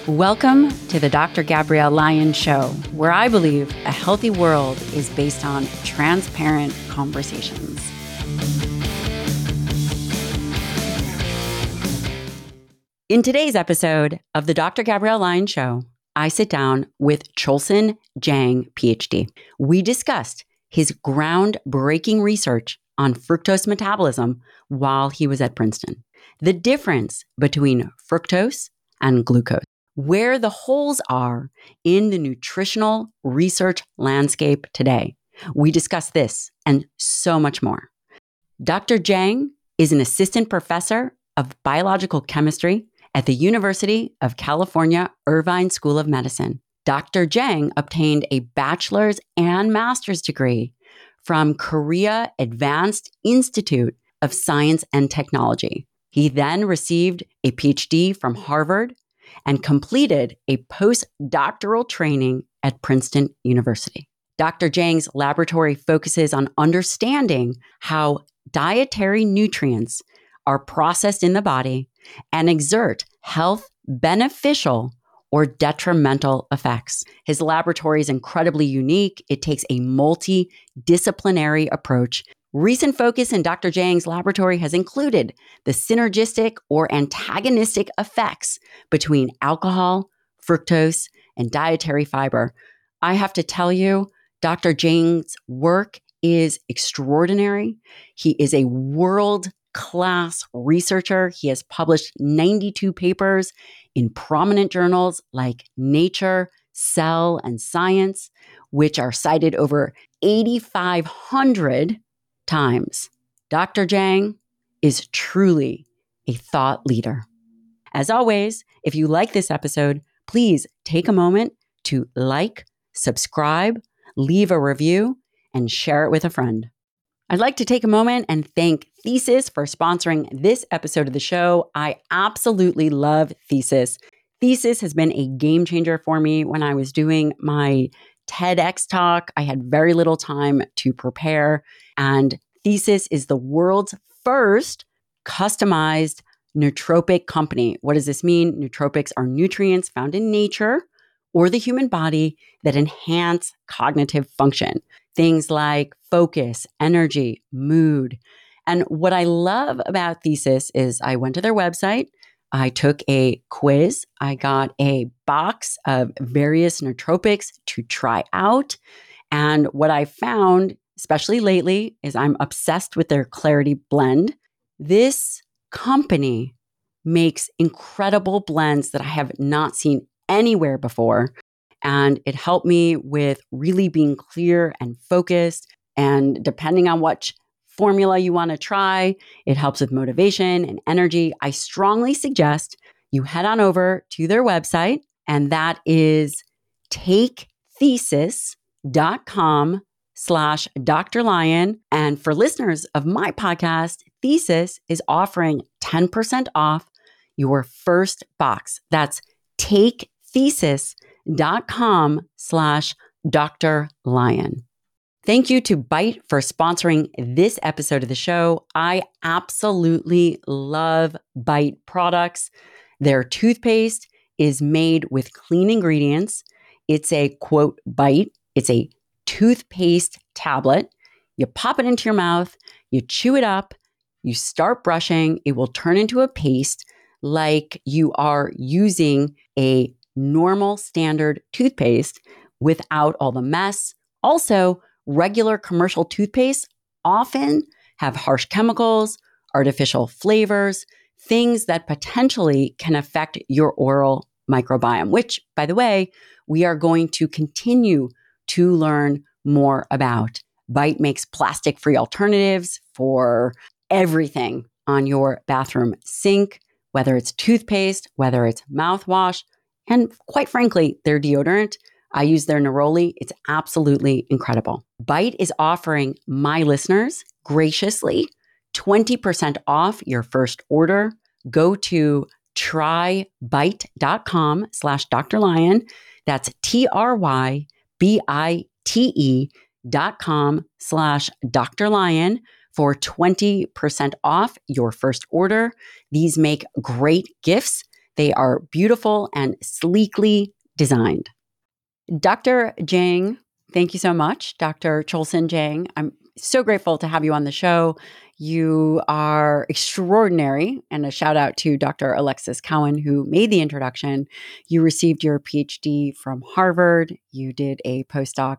Welcome to the Dr. Gabrielle Lyon Show, where I believe a healthy world is based on transparent conversations. In today's episode of the Dr. Gabrielle Lyon Show, I sit down with Cholson Jang, PhD. We discussed his groundbreaking research on fructose metabolism while he was at Princeton, the difference between fructose and glucose, where the holes are in the nutritional research landscape today. We discuss this and so much more. Dr. Jang is an assistant professor of biological chemistry at the University of California, Irvine School of Medicine. Dr. Jang obtained a bachelor's and master's degree from Korea Advanced Institute of Science and Technology. He then received a PhD from Harvard and completed a postdoctoral training at Princeton University. Dr. Jang's laboratory focuses on understanding how dietary nutrients are processed in the body and exert health beneficial or detrimental effects. His laboratory is incredibly unique. It takes a multidisciplinary approach. Recent focus in Dr. Jang's laboratory has included the synergistic or antagonistic effects between alcohol, fructose, and dietary fiber. I have to tell you, Dr. Jang's work is extraordinary. He is a world-class researcher. He has published 92 papers in prominent journals like Nature, Cell, and Science, which are cited over 8,500 times. Dr. Jang is truly a thought leader. As always, if you like this episode, please take a moment to like, subscribe, leave a review, and share it with a friend. I'd like to take a moment and thank Thesis for sponsoring this episode of the show. I absolutely love Thesis. Thesis has been a game changer for me when I was doing my TEDx talk. I had very little time to prepare, and Thesis is the world's first customized nootropic company. What does this mean? Nootropics are nutrients found in nature or the human body that enhance cognitive function. Things like focus, energy, mood. And what I love about Thesis is I went to their website, I took a quiz, I got a box of various nootropics to try out. And what I found, especially lately, is I'm obsessed with their Clarity blend. This company makes incredible blends that I have not seen anywhere before. And it helped me with really being clear and focused. And depending on what formula you want to try, it helps with motivation and energy. I strongly suggest you head on over to their website, and that is takethesis.com/Dr. Lyon. And for listeners of my podcast, Thesis is offering 10% off your first box. That's takethesis.com/Dr. Lyon. Thank you to Bite for sponsoring this episode of the show. I absolutely love Bite products. Their toothpaste is made with clean ingredients. It's a, quote, bite. It's a toothpaste tablet. You pop it into your mouth, you chew it up, you start brushing. It will turn into a paste like you are using a normal standard toothpaste without all the mess. Also, regular commercial toothpaste often have harsh chemicals, artificial flavors, things that potentially can affect your oral microbiome, which, by the way, we are going to continue to learn more about. Bite makes plastic-free alternatives for everything on your bathroom sink, whether it's toothpaste, whether it's mouthwash, and quite frankly, their deodorant. I use their Neroli. It's absolutely incredible. Bite is offering my listeners graciously 20% off your first order. Go to trybite.com/Dr. Lyon. That's TRYBITE.com/Dr. Lyon for 20% off your first order. These make great gifts They are beautiful and sleekly designed. Dr. Jiang, thank you so much. Dr. Cholson Jiang, I'm so grateful to have you on the show. You are extraordinary. And a shout out to Dr. Alexis Cowan, who made the introduction. You received your PhD from Harvard. You did a postdoc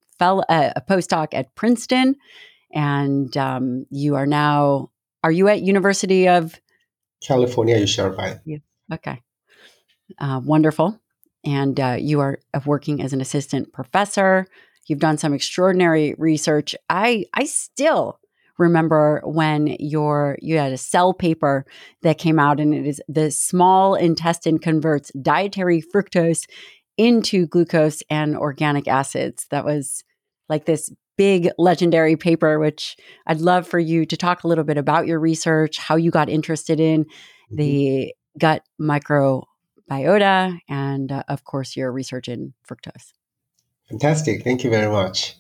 at Princeton. And you are now, are you at University of California, Irvine. Yeah. Okay. Wonderful. And you are working as an assistant professor. You've done some extraordinary research. I still remember when you had a Cell paper that came out, and it is the small intestine converts dietary fructose into glucose and organic acids. That was like this big legendary paper, which I'd love for you to talk a little bit about your research, how you got interested in the gut microbiota, and of course, your research in fructose. Fantastic. Thank you very much.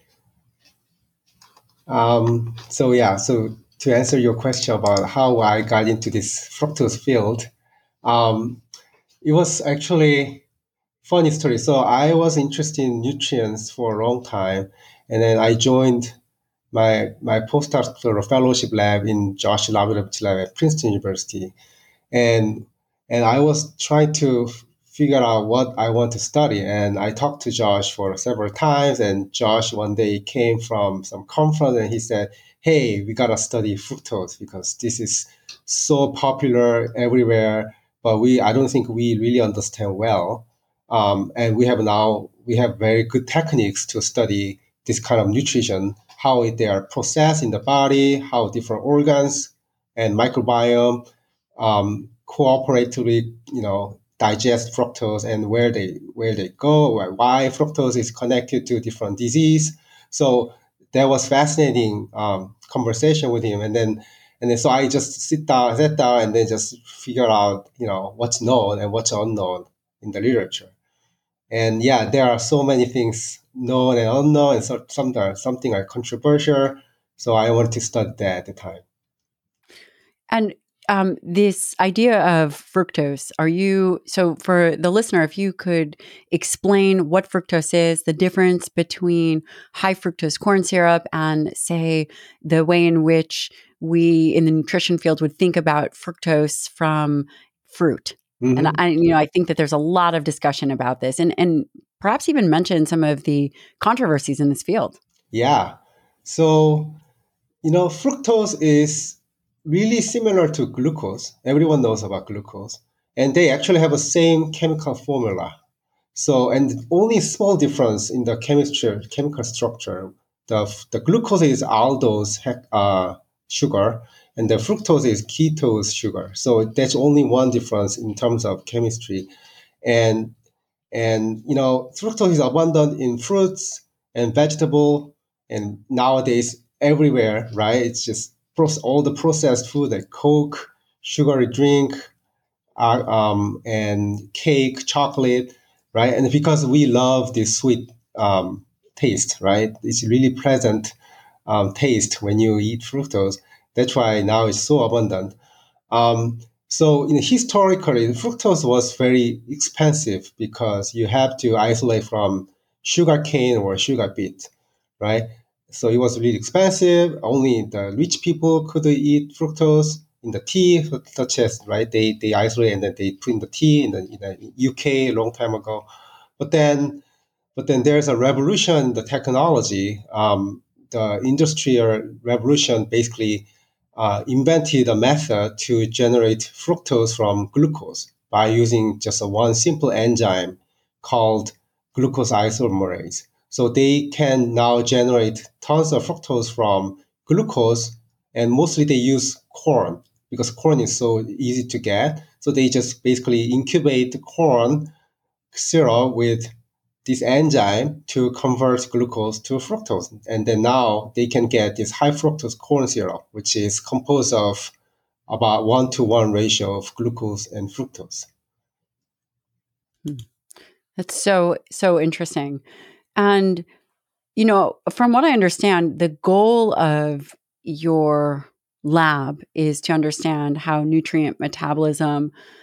So to answer your question about how I got into this fructose field, um, it was actually funny story. So I was interested in nutrients for a long time, and then I joined my postdoctoral fellowship lab in Josh Lavinovich lab at Princeton University, and I was trying to figure out what I want to study. And I talked to Josh for several times. And Josh one day came from some conference and he said, "Hey, we gotta study fructose because this is so popular everywhere, but I don't think we really understand well. And we have very good techniques to study this kind of nutrition, how they are processed in the body, how different organs and microbiome cooperatively, digest fructose and where they go, why fructose is connected to different disease." So that was fascinating conversation with him, and then so I just sat down, and then just figure out, what's known and what's unknown in the literature. And yeah, there are so many things known and unknown, and so something are controversial. So I wanted to study that at the time. And this idea of fructose, so for the listener, if you could explain what fructose is, the difference between high fructose corn syrup and, say, the way in which we in the nutrition field would think about fructose from fruit. And Hmm. I think that there's a lot of discussion about this, and perhaps even mention some of the controversies in this field. Yeah. So, fructose is really similar to glucose. Everyone knows about glucose. And they actually have the same chemical formula. So, and only small difference in the chemical structure. The glucose is aldose sugar, and the fructose is ketose sugar. So that's only one difference in terms of chemistry. And fructose is abundant in fruits and vegetable, and nowadays everywhere, right? It's just all the processed food like Coke, sugary drink, and cake, chocolate, right? And because we love this sweet taste, right? It's really pleasant taste when you eat fructose. That's why now it's so abundant. So historically, fructose was very expensive because you have to isolate from sugar cane or sugar beet, right? So it was really expensive. Only the rich people could eat fructose in the tea, such as, right, they isolate and then they put in the tea in the UK a long time ago. But then there's a revolution in the technology. The industrial revolution basically invented a method to generate fructose from glucose by using just one simple enzyme called glucose isomerase. So they can now generate tons of fructose from glucose, and mostly they use corn because corn is so easy to get. So they just basically incubate corn syrup with this enzyme to convert glucose to fructose. And then now they can get this high fructose corn syrup, which is composed of about 1-to-1 ratio of glucose and fructose. Hmm. That's so interesting. And from what I understand, the goal of your lab is to understand how nutrient metabolism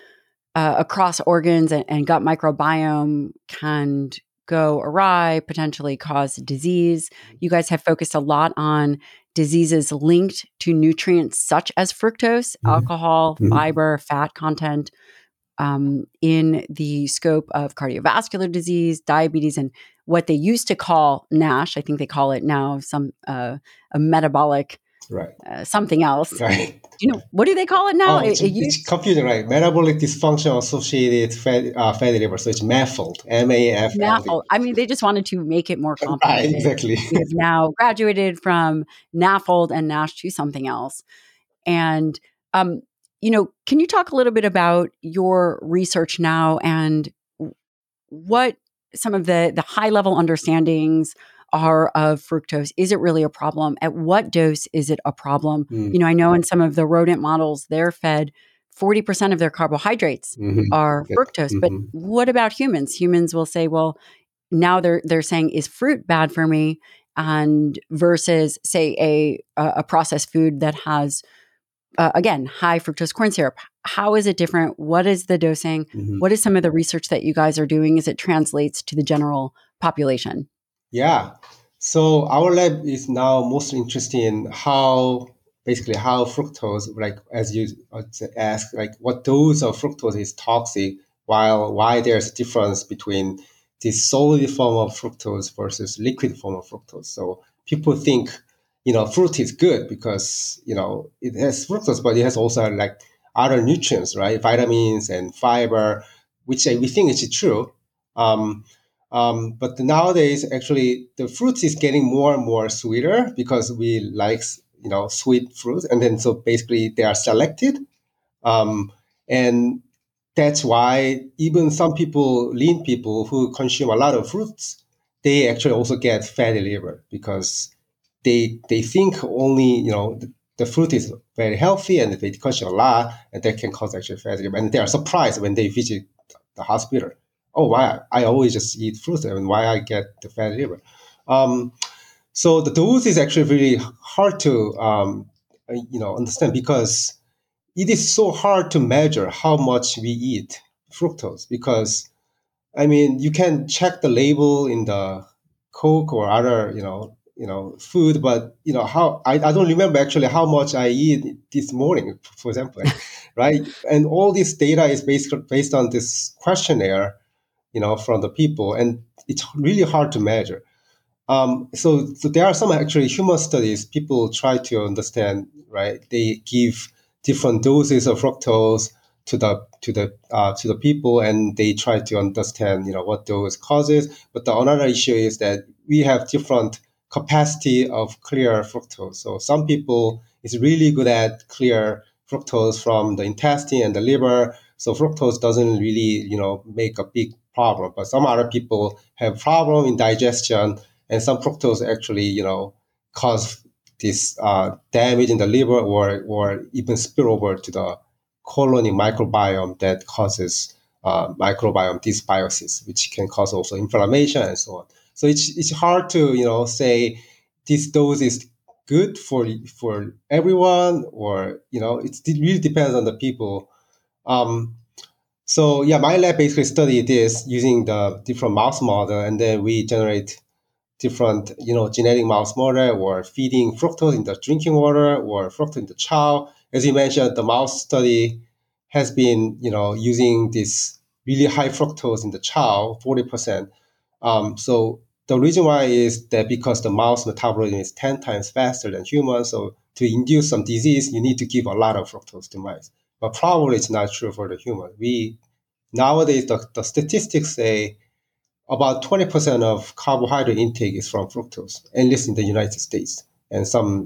across organs and gut microbiome can go awry, potentially cause disease. You guys have focused a lot on diseases linked to nutrients such as fructose, alcohol, fiber, fat content, in the scope of cardiovascular disease, diabetes, and what they used to call NASH. I think they call it now a metabolic Right. something else. Right. What do they call it now? It's confusing, right? Metabolic dysfunction associated fatty liver. So it's MAFLD, MAFLD. NAFLD. I mean, they just wanted to make it more complicated. Right, exactly. We have now graduated from NAFLD and NASH to something else. And, can you talk a little bit about your research now and what some of the high level understandings are of fructose? Is it really a problem? At what dose is it a problem? I know in some of the rodent models, they're fed 40% of their carbohydrates are fructose. But what about humans? Humans will say, well, now they're saying, is fruit bad for me? And versus, say, a processed food that has again, high fructose corn syrup. How is it different? What is the dosing? What is some of the research that you guys are doing as it translates to the general population? Yeah. So our lab is now mostly interested in how fructose, like as you ask, like what dose of fructose is toxic, why there's a difference between this solid form of fructose versus liquid form of fructose. So people think, fruit is good because, it has fructose, but it has also like other nutrients, right? Vitamins and fiber, which we think is true. But nowadays, actually, the fruit is getting more and more sweeter because we like, sweet fruit. And then so basically they are selected. And that's why even some people, lean people who consume a lot of fruits, they actually also get fatty liver because they think only, the fruit is very healthy and they consume a lot and that can cause actually fatty liver. And they are surprised when they visit the hospital. Oh, why I always just eat fruit and why I get the fatty liver. So the dose is actually really hard to understand because it is so hard to measure how much we eat fructose because you can check the label in the Coke or other food, but how I don't remember actually how much I eat this morning, for example, right? And all this data is based on this questionnaire, from the people, and it's really hard to measure. So there are some actually human studies. People try to understand, right? They give different doses of fructose to the people, and they try to understand, what those causes. But the another issue is that we have different capacity of clear fructose. So some people is really good at clear fructose from the intestine and the liver. So fructose doesn't really, make a big problem. But some other people have problem in digestion, and some fructose actually, cause this damage in the liver or even spill over to the colony microbiome that causes microbiome dysbiosis, which can cause also inflammation and so on. So it's hard to say this dose is good for everyone, or it really depends on the people. So yeah, my lab basically studied this using the different mouse model, and then we generate different, genetic mouse model or feeding fructose in the drinking water or fructose in the chow. As you mentioned, the mouse study has been, using this really high fructose in the chow, 40%. So the reason why is that because the mouse metabolism is 10 times faster than humans. So to induce some disease, you need to give a lot of fructose to mice. But probably it's not true for the human. Nowadays, the statistics say about 20% of carbohydrate intake is from fructose, at least in the United States and some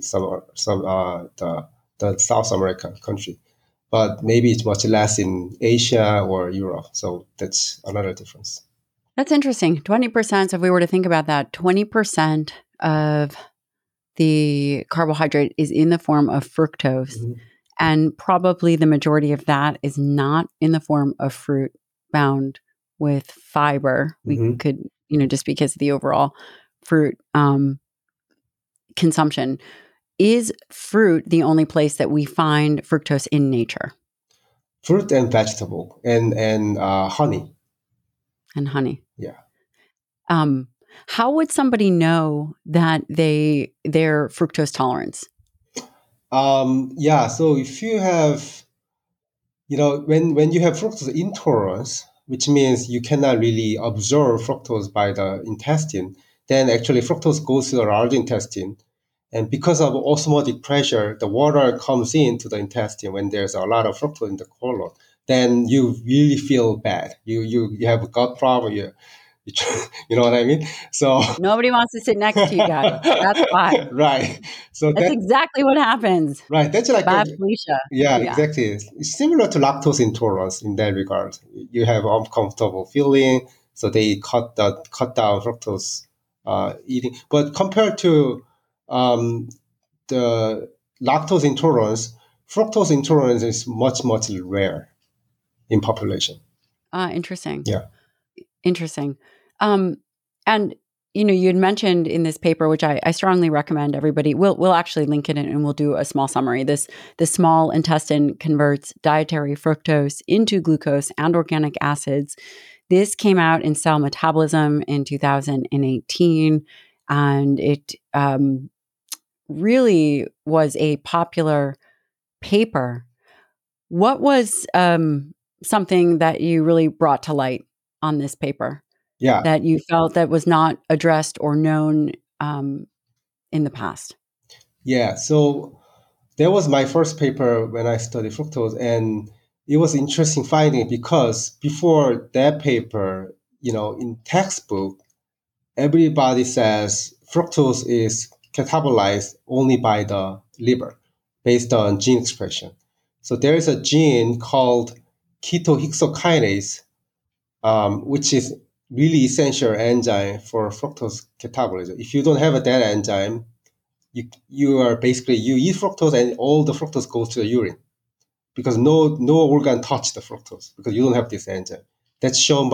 the South American country. But maybe it's much less in Asia or Europe. So that's another difference. That's interesting. 20%. So if we were to think about that, 20% of the carbohydrate is in the form of fructose. And probably the majority of that is not in the form of fruit bound with fiber. We could, just because of the overall fruit consumption. Is fruit the only place that we find fructose in nature? fruit and vegetable and honey. And honey. Yeah. How would somebody know that their fructose tolerance? Yeah. So if you have, when you have fructose intolerance, which means you cannot really absorb fructose by the intestine, then actually fructose goes to the large intestine. And because of osmotic pressure, the water comes into the intestine when there's a lot of fructose in the colon. Then you really feel bad. You have a gut problem. You know what I mean? So Nobody wants to sit next to you guys. That's why. right. So That's exactly what happens. right. That's like Bye, Felicia. yeah, Yeah. exactly. It's similar to lactose intolerance in that regard. You have uncomfortable feeling, so they cut down fructose eating. But compared to the lactose intolerance, fructose intolerance is much rare in population. Interesting. Yeah. Interesting. And you had mentioned in this paper, which I strongly recommend everybody. We'll actually link it in, and we'll do a small summary. The small intestine converts dietary fructose into glucose and organic acids. This came out in Cell Metabolism in 2018, and it really was a popular paper. What was something that you really brought to light on this paper Yeah. that you felt that was not addressed or known in the past? Yeah. So that was my first paper when I studied fructose, and it was interesting finding because before that paper, in textbook, everybody says fructose is catabolized only by the liver based on gene expression. So there is a gene called ketohexokinase, which is really essential enzyme for fructose catabolism. If you don't have that enzyme, you are basically you eat fructose and all the fructose goes to the urine because no organ touch the fructose because you don't have this enzyme. That's shown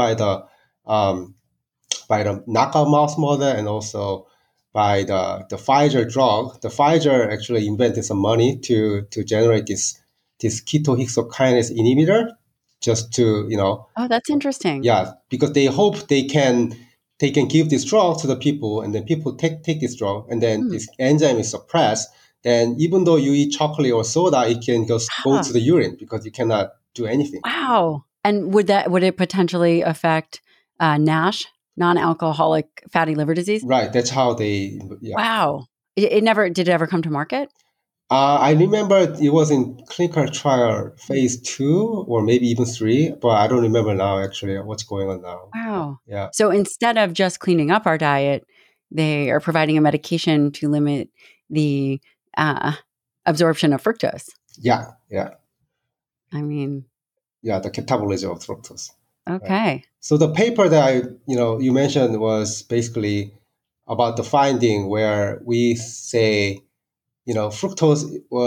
um, by the knockout mouse model and also by the Pfizer drug. The Pfizer actually invented some money to generate this ketohexokinase inhibitor just to Oh, that's interesting. yeah, because they hope they can give this drug to the people, and then people take this drug, and then Hmm. this enzyme is suppressed. Then even though you eat chocolate or soda, it can just go Ah, to the urine because you cannot do anything. wow. And would it potentially affect NASH, non-alcoholic fatty liver disease? Right. That's how they. Yeah. Wow. It never did it ever come to market? I remember it was in clinical trial phase 2 or maybe even 3, but I don't remember now actually what's going on now. Wow. Yeah. So instead of just cleaning up our diet, they are providing a medication to limit the uh, absorption of fructose. Yeah. Yeah. I mean, Yeah. The catabolism of fructose. Right. okay. So the paper that you mentioned was basically about the finding where we say, fructose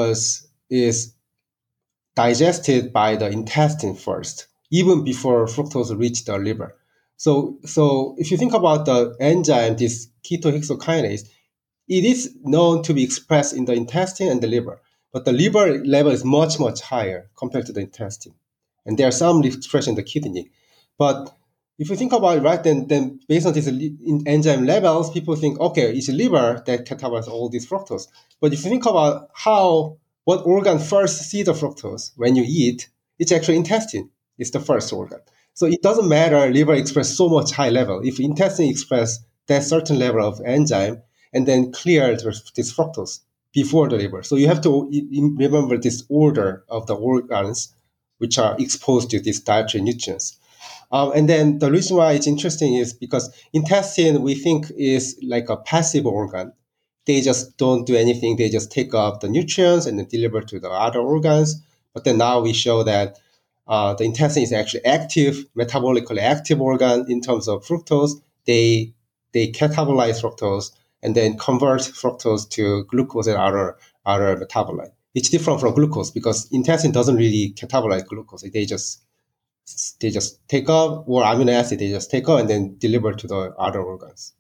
is digested by the intestine first, even before fructose reach the liver. So if you think about the enzyme, this ketohexokinase, it is known to be expressed in the intestine and the liver, but the liver level is much higher compared to the intestine, and there are some expression in the kidney. But if you think about it, right, then based on these enzyme levels, people think, okay, it's liver that catabolize all this fructose. But if you think about what organ first see the fructose when you eat, it's actually intestine. It's the first organ. So it doesn't matter liver express so much high level. If intestine express that certain level of enzyme and then clear this fructose before the liver. So you have to remember this order of the organs which are exposed to these dietary nutrients. And then the reason why it's interesting is because intestine we think is like a passive organ. They just don't do anything. They just take up the nutrients and then deliver to the other organs. But then now we show that the intestine is actually active, metabolically active organ in terms of fructose. They catabolize fructose and then convert fructose to glucose and other metabolite. It's different from glucose because intestine doesn't really catabolize glucose. They just take up, or amino acid they just take up and then deliver to the other organs.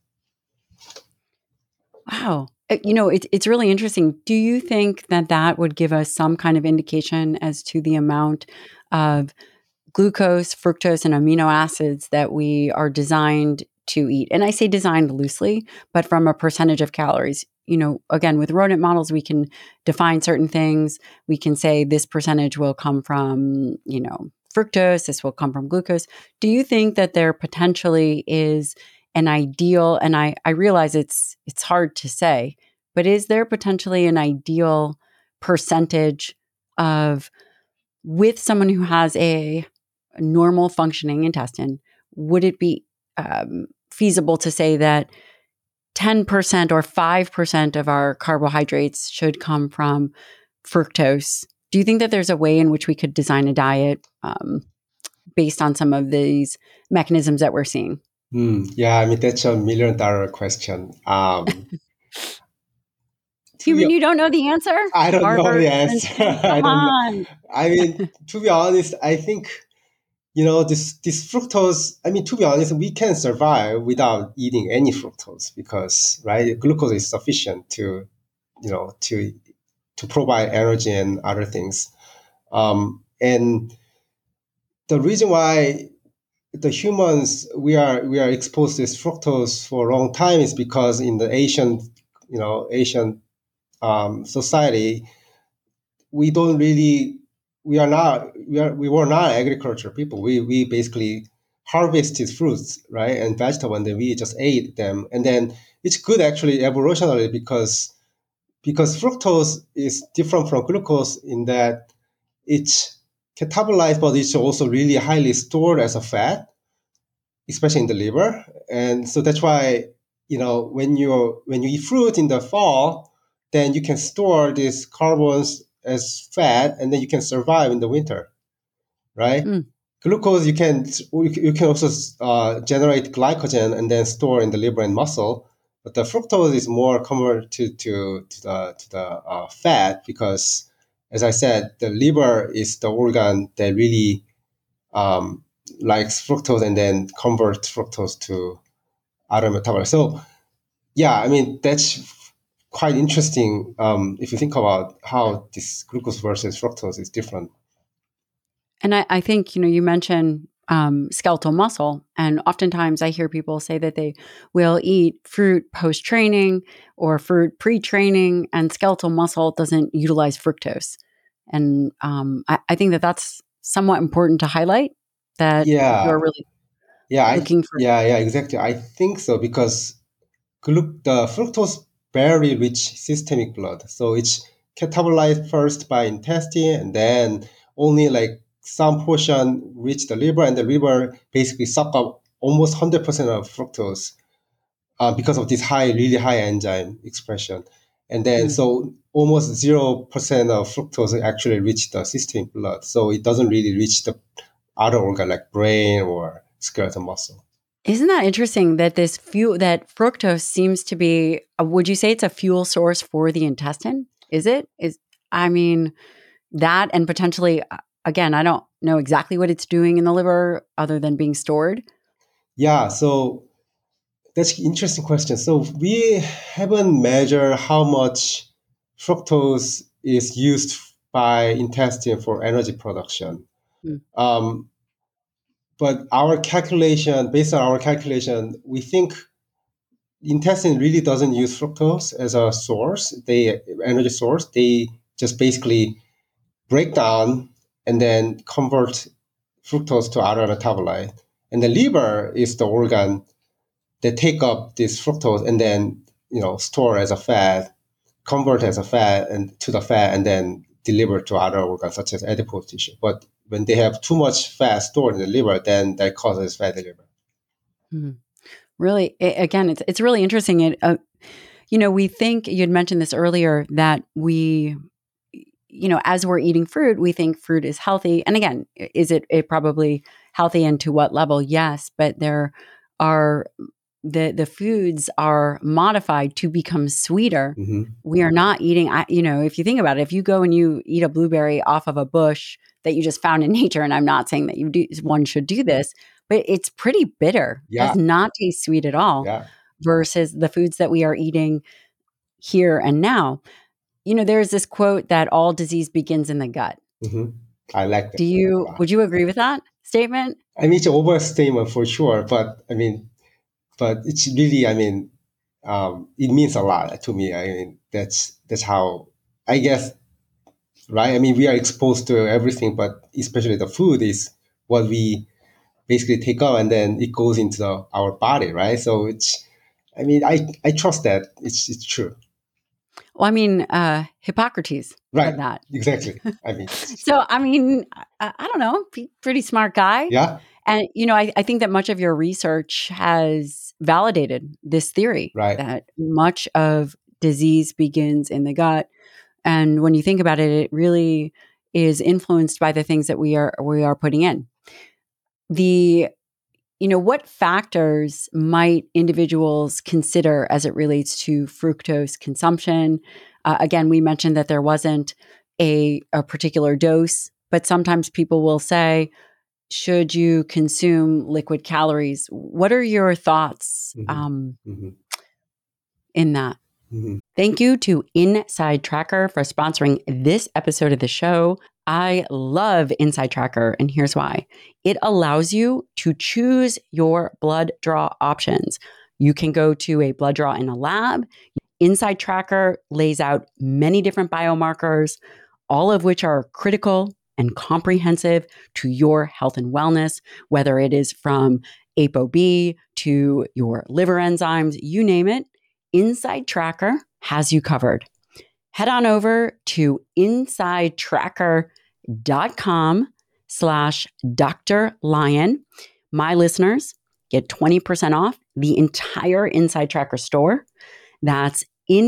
Wow. It's really interesting. Do you think that would give us some kind of indication as to the amount of glucose, fructose, and amino acids that we are designed to eat. And I say designed loosely, but from a percentage of calories. Again, with rodent models, we can define certain things. We can say this percentage will come from, fructose, this will come from glucose. Do you think that there potentially is an ideal, and I realize it's hard to say, but is there potentially an ideal percentage of, with someone who has a normal functioning intestine, would it be feasible to say that 10% or 5% of our carbohydrates should come from fructose? Do you think that there's a way in which we could design a diet based on some of these mechanisms that we're seeing? Yeah, I mean, that's $1 million question. You mean you don't know the answer? I don't know Harvard, the answer. I come don't know. on. I mean, to be honest, I think, this fructose, I mean, to be honest, we can survive without eating any fructose because, right, glucose is sufficient to provide energy and other things. And the reason why the humans, we are exposed to this fructose for a long time is because in the Asian society, we were not agriculture people. We basically harvested fruits, right, and vegetables, and then we just ate them. And then it's good actually evolutionarily because fructose is different from glucose in that it's catabolized, but it's also really highly stored as a fat, especially in the liver. And so that's why, when you eat fruit in the fall, then you can store these carbons as fat, and then you can survive in the winter, right? Glucose, you can also generate glycogen and then store in the liver and muscle. But the fructose is more common to the fat because, as I said, the liver is the organ that really likes fructose and then converts fructose to other metabolites. So, yeah, I mean, that's quite interesting if you think about how this glucose versus fructose is different. And I think, you mentioned skeletal muscle. And oftentimes I hear people say that they will eat fruit post-training or fruit pre-training, and skeletal muscle doesn't utilize fructose. And I think that that's somewhat important to highlight, that you're really looking for. Yeah, exactly. I think so because the fructose very rich systemic blood. So it's catabolized first by intestine and then only like some portion reach the liver, and the liver basically suck up almost 100% of fructose because of this really high enzyme expression. And then so almost 0% of fructose actually reach the systemic blood. So it doesn't really reach the other organ like brain or skeletal muscle. Isn't that interesting that that fructose seems to be, would you say it's a fuel source for the intestine? I mean, that, and potentially, again, I don't know exactly what it's doing in the liver other than being stored. Yeah, so that's an interesting question. So we haven't measured how much fructose is used by intestine for energy production. But based on our calculation, we think intestine really doesn't use fructose as a energy source. They just basically break down and then convert fructose to other metabolite. And the liver is the organ that take up this fructose and then store as a fat, convert as a fat and to the fat, and then deliver to other organs such as adipose tissue. But when they have too much fat stored in the liver, then that causes fatty liver. Really, again, it's really interesting. We think, you'd mentioned this earlier, that we, as we're eating fruit, we think fruit is healthy. And again, is it probably healthy, and to what level? Yes, but there are the foods are modified to become sweeter. We are not eating, if you think about it, if you go and you eat a blueberry off of a bush that you just found in nature, and I'm not saying that one should do this, but it's pretty bitter. Yeah. Does not taste sweet at all. Yeah. Versus the foods that we are eating here and now. There's this quote that all disease begins in the gut. I like that a lot. Would you agree with that statement? I mean, it's an overstatement for sure, but I mean, but it's really, I mean, it means a lot to me. I mean, that's how I guess, right? I mean, we are exposed to everything, but especially the food is what we basically take up, and then it goes into our body, right? So it's, I mean, I trust that it's true, Well, I mean, Hippocrates right? said that. Exactly. I mean, So, I mean, I don't know, pretty smart guy. yeah, And, I think that much of your research has validated this theory right. that much of disease begins in the gut. And when you think about it, it really is influenced by the things that we are putting in. The what factors might individuals consider as it relates to fructose consumption? Again, we mentioned that there wasn't a particular dose, but sometimes people will say, should you consume liquid calories? What are your thoughts Hmm. Hmm. in that? Hmm. Thank you to Inside Tracker for sponsoring this episode of the show. I love Inside Tracker, and here's why. It allows you to choose your blood draw options. You can go to a blood draw in a lab. Inside Tracker lays out many different biomarkers, all of which are critical and comprehensive to your health and wellness, whether it is from ApoB to your liver enzymes, you name it. Inside Tracker has you covered. Head on over to insidetracker.com/Dr. Lion. My listeners get 20% off the entire Inside Tracker store. That's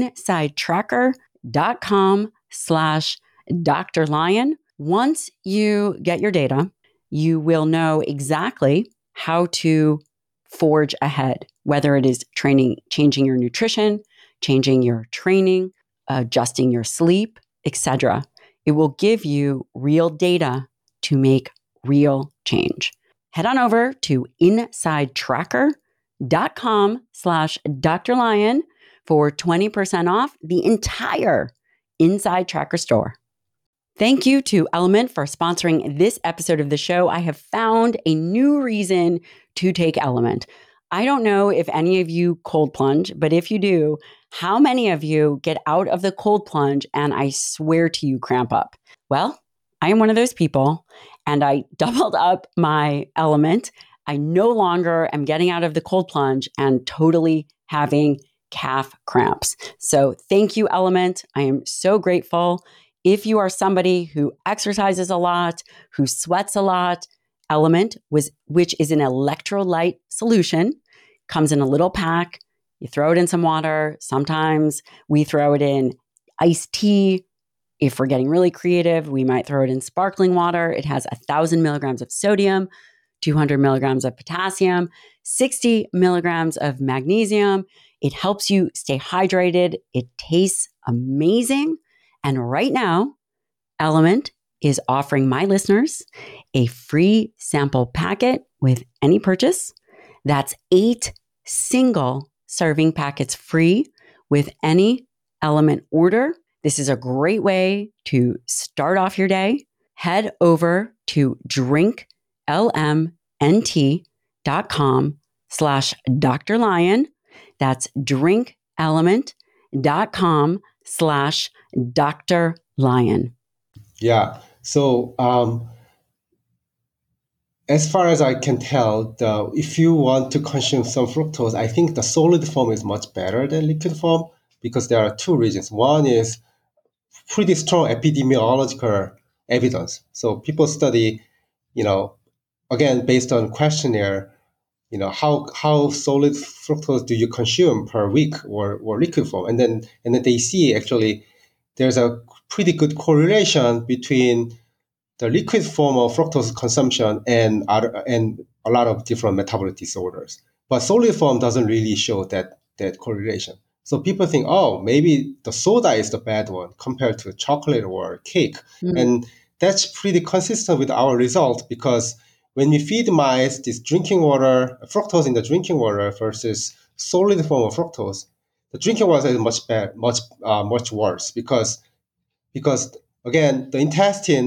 insidetracker.com/Dr. Lion. Once you get your data, you will know exactly how to forge ahead, whether it is training, changing your nutrition, changing your training, adjusting your sleep, etc. It will give you real data to make real change. Head on over to insidetracker.com/Dr. Lion for 20% off the entire Inside Tracker store. Thank you to Element for sponsoring this episode of the show. I have found a new reason to take Element. I don't know if any of you cold plunge, but if you do, how many of you get out of the cold plunge and I swear to you cramp up? Well, I am one of those people and I doubled up my Element. I no longer am getting out of the cold plunge and totally having calf cramps. So thank you, Element. I am so grateful. If you are somebody who exercises a lot, who sweats a lot, Element, which is an electrolyte solution, comes in a little pack. You throw it in some water. Sometimes we throw it in iced tea. If we're getting really creative, we might throw it in sparkling water. It has 1,000 milligrams of sodium, 200 milligrams of potassium, 60 milligrams of magnesium. It helps you stay hydrated. It tastes amazing. And right now, Element is offering my listeners a free sample packet with any purchase. That's 8 single serving packets free with any Element order. This is a great way to start off your day. Head over to drinklmnt.com/Dr. Lion. That's drinkelement.com/Dr. Lion. Yeah. So, as far as I can tell, if you want to consume some fructose, I think the solid form is much better than liquid form because there are two reasons. One is pretty strong epidemiological evidence. So people study, you know, again, based on questionnaire, how solid fructose do you consume per week or liquid form? And then they see actually there's a pretty good correlation between the liquid form of fructose consumption and a lot of different metabolic disorders. But solid form doesn't really show that correlation. So people think, oh, maybe the soda is the bad one compared to chocolate or cake. And that's pretty consistent with our result because when we feed mice this drinking water, fructose in the drinking water versus solid form of fructose, the drinking water is much bad, much worse because again the intestine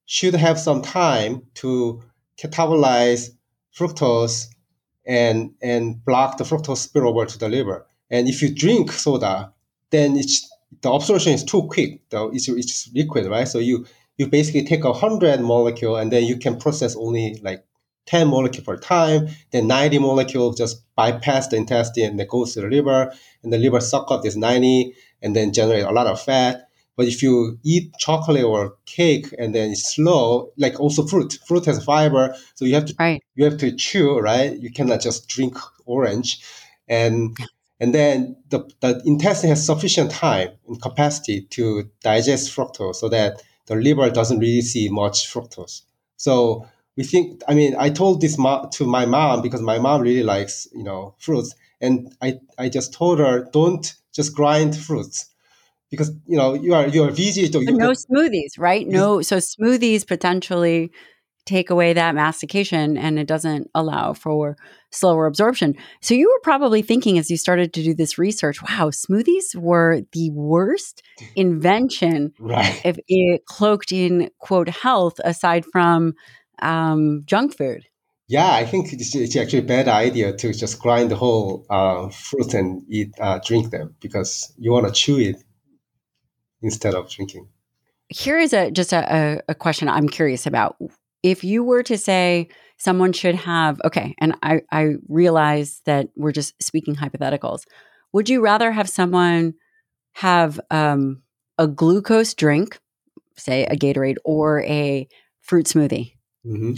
should have some time to catabolize fructose and block the fructose spillover to the liver. And if you drink soda, then the absorption is too quick. Though it's liquid, right? So you basically take 100 molecule and then you can process only like 10 molecule per time. Then 90 molecule just bypass the intestine and it goes to the liver, and the liver suck up this 90 and then generate a lot of fat. But if you eat chocolate or cake and then it's slow, like also fruit has fiber, so Right. you have to chew, right? You cannot just drink orange, and and then the intestine has sufficient time and capacity to digest fructose, so that the liver doesn't really see much fructose. So we think. I mean, I told this to my mom because my mom really likes fruits, and I just told her, don't just grind fruits because you are VG, so But you no smoothies, right? No. So smoothies potentially take away that mastication and it doesn't allow for slower absorption. So you were probably thinking as you started to do this research, wow, smoothies were the worst invention right. if it cloaked in quote health aside from junk food. Yeah, I think it's actually a bad idea to just grind the whole fruit and drink them because you want to chew it instead of drinking. Here is a question I'm curious about. If you were to say someone should have, okay, and I realize that we're just speaking hypotheticals. Would you rather have someone have a glucose drink, say a Gatorade, or a fruit smoothie? hmm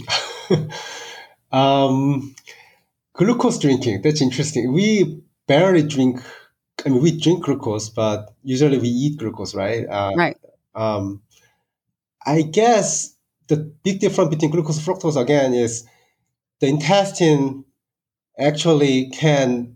um, Glucose drinking, that's interesting. We barely drink, I mean, we drink glucose, but usually we eat glucose, right? Right. Um, I guess the big difference between glucose and fructose again is the intestine actually can,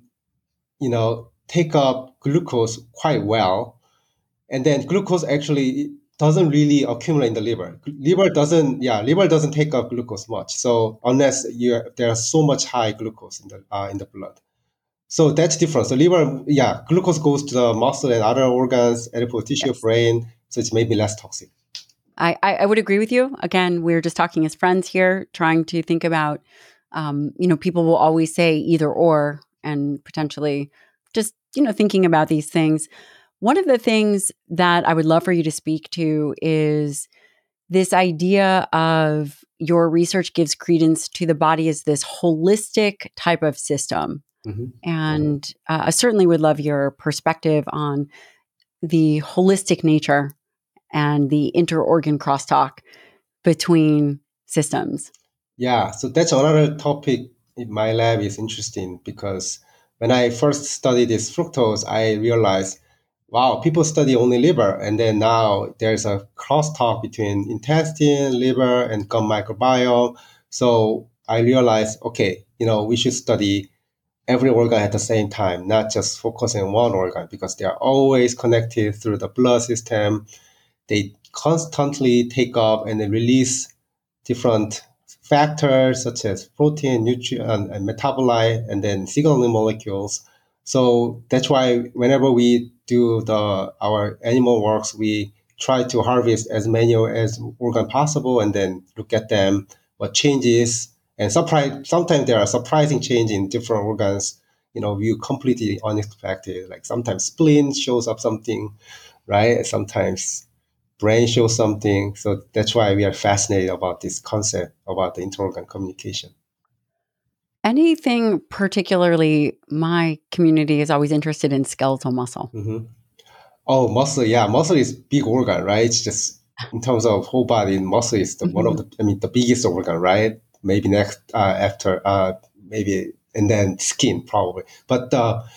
take up glucose quite well, and then glucose actually doesn't really accumulate in the liver. Liver doesn't take up glucose much. So unless there's so much high glucose in the blood. So that's different. So liver, yeah, glucose goes to the muscle and other organs, adipose tissue, Yes. brain. So it's maybe less toxic. I would agree with you. Again, we're just talking as friends here, trying to think about, people will always say either or, and potentially just, thinking about these things. One of the things that I would love for you to speak to is this idea of your research gives credence to the body as this holistic type of system. hmm And I certainly would love your perspective on the holistic nature and the inter-organ crosstalk between systems. Yeah, so that's another topic in my lab is interesting because when I first studied this fructose, I realized, wow, people study only liver, and then now there's a crosstalk between intestine, liver, and gut microbiome. So I realized, okay, we should study every organ at the same time, not just focusing on one organ because they are always connected through the blood system. They constantly take up and then release different factors such as protein, nutrient, and metabolite, and then signaling molecules. So that's why whenever we do our animal works, we try to harvest as many as organ possible and then look at them, what changes, and sometimes there are surprising change in different organs. You completely unexpected. Like sometimes spleen shows up something, right? Sometimes brain shows something. So that's why we are fascinated about this concept about the interorgan communication. Anything particularly, my community is always interested in skeletal muscle. hmm Oh, muscle. Yeah, muscle is big organ, right? It's just in terms of whole body, muscle is one of Mhm. the biggest organ, right? Maybe next after maybe and then skin probably. But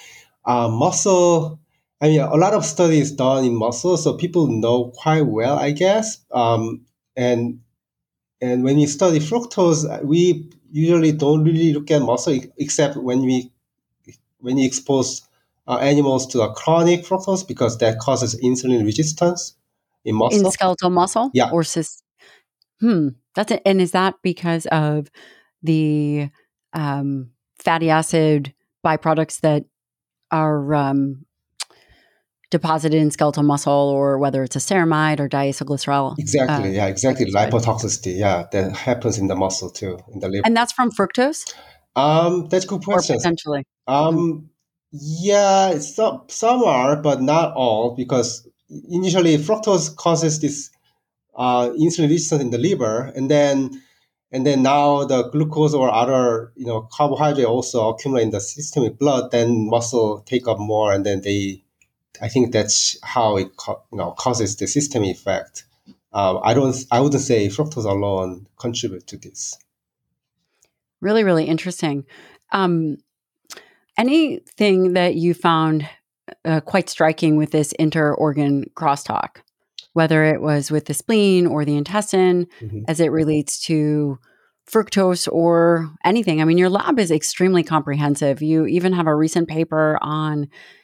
muscle. I mean, a lot of studies done in muscle, so people know quite well, I guess. And And when we study fructose, we usually don't really look at muscle except when we expose animals to a chronic fructose because that causes insulin resistance in In muscle. skeletal muscle Yeah, or that's it. And is that because of the fatty acid byproducts that are deposited in skeletal muscle, or whether it's a ceramide or diacylglycerol. Exactly. Yeah, exactly. Triglyceride. Lipotoxicity. Yeah, that happens in the muscle too, in the liver. And that's from fructose, That's a good or question. potentially? Yeah, some are, but not all, because initially fructose causes this insulin resistance in the liver, and then now the glucose or other carbohydrate also accumulate in the systemic blood. Then muscle take up more, and then I think that's how it causes the systemic effect. I wouldn't say fructose alone contribute to this. Really, really interesting. Anything that you found quite striking with this inter-organ crosstalk, whether it was with the spleen or the intestine, Mhm. as it relates to fructose or anything? I mean, your lab is extremely comprehensive. You even have a recent paper on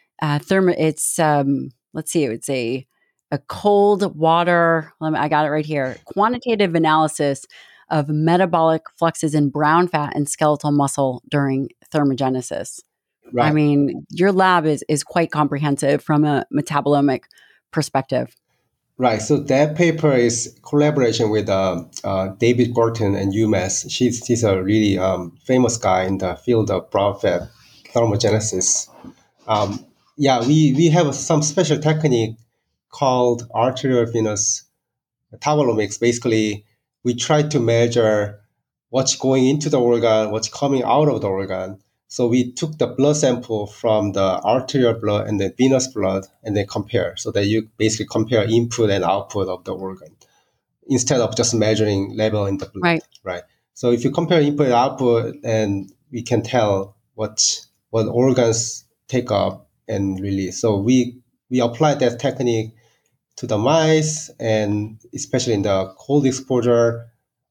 It's let's see, it's a cold water. I got it right here. Quantitative analysis of metabolic fluxes in brown fat and skeletal muscle during thermogenesis. I Right. mean, your lab is quite comprehensive from a metabolomic perspective. Right. So that paper is collaboration with David Gorton and UMass. He's a really famous guy in the field of brown fat thermogenesis. Um, yeah, we have some special technique called arterial venous metabolomics. Basically, we try to measure what's going into the organ, what's coming out of the organ. So we took the blood sample from the arterial blood and the venous blood and then compare, so that you basically compare input and output of the organ instead of just measuring level in the blood, Right. right? So if you compare input and output, and we can tell what organs take up and release. So we applied that technique to the mice, and especially in the cold exposure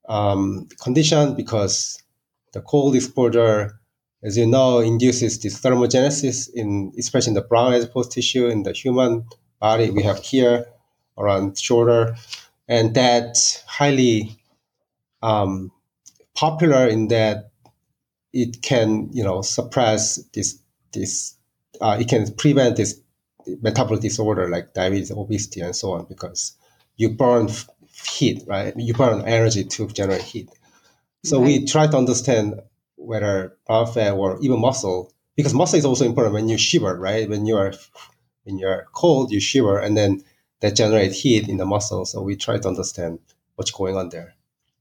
condition, because the cold exposure, as you know, induces this thermogenesis in especially in the brown adipose tissue in the human body we have here around shoulder, and that's highly um, popular in that it can suppress this it can prevent this metabolic disorder like diabetes, obesity, and so on, because you burn heat, right? You burn energy to generate heat. So Right. we try to understand whether brown fat or even muscle, because muscle is also important when you shiver, right? When you're cold, you shiver, and then that generates heat in the muscle. So we try to understand what's going on there.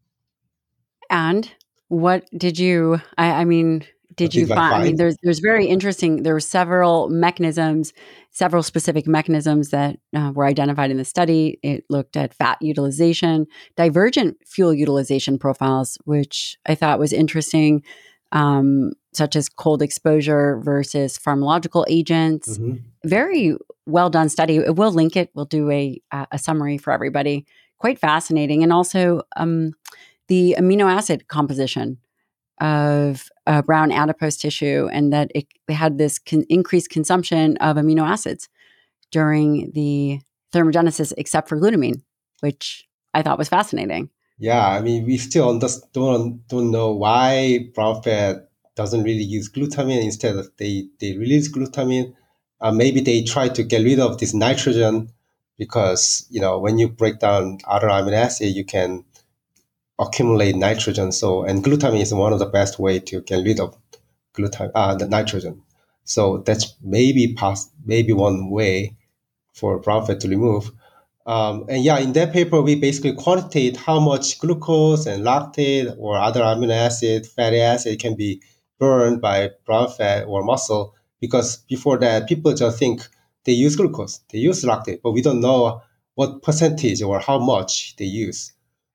And what did you? I mean, What did you did I find? I mean, find? there's very interesting. There were several mechanisms, several specific mechanisms that were identified in the study. It looked at fat utilization, divergent fuel utilization profiles, which I thought was interesting, such as cold exposure versus pharmacological agents. Hmm. Very well done study. We'll link it. We'll do a summary for everybody. Quite fascinating, and also the amino acid composition of brown adipose tissue, and that it had this increased consumption of amino acids during the thermogenesis, except for glutamine, which I thought was fascinating. Yeah, I mean, we still don't know why brown fat doesn't really use glutamine. Instead, they release glutamine. Maybe they try to get rid of this nitrogen, because when you break down other amino acid, you can accumulate nitrogen. So, and glutamine is one of the best way to get rid of the nitrogen. So that's maybe one way for brown fat to remove. And yeah, in that paper, we basically quantitate how much glucose and lactate or other amino acid, fatty acid can be burned by brown fat or muscle. Because before that, people just think they use glucose, they use lactate, but we don't know what percentage or how much they use.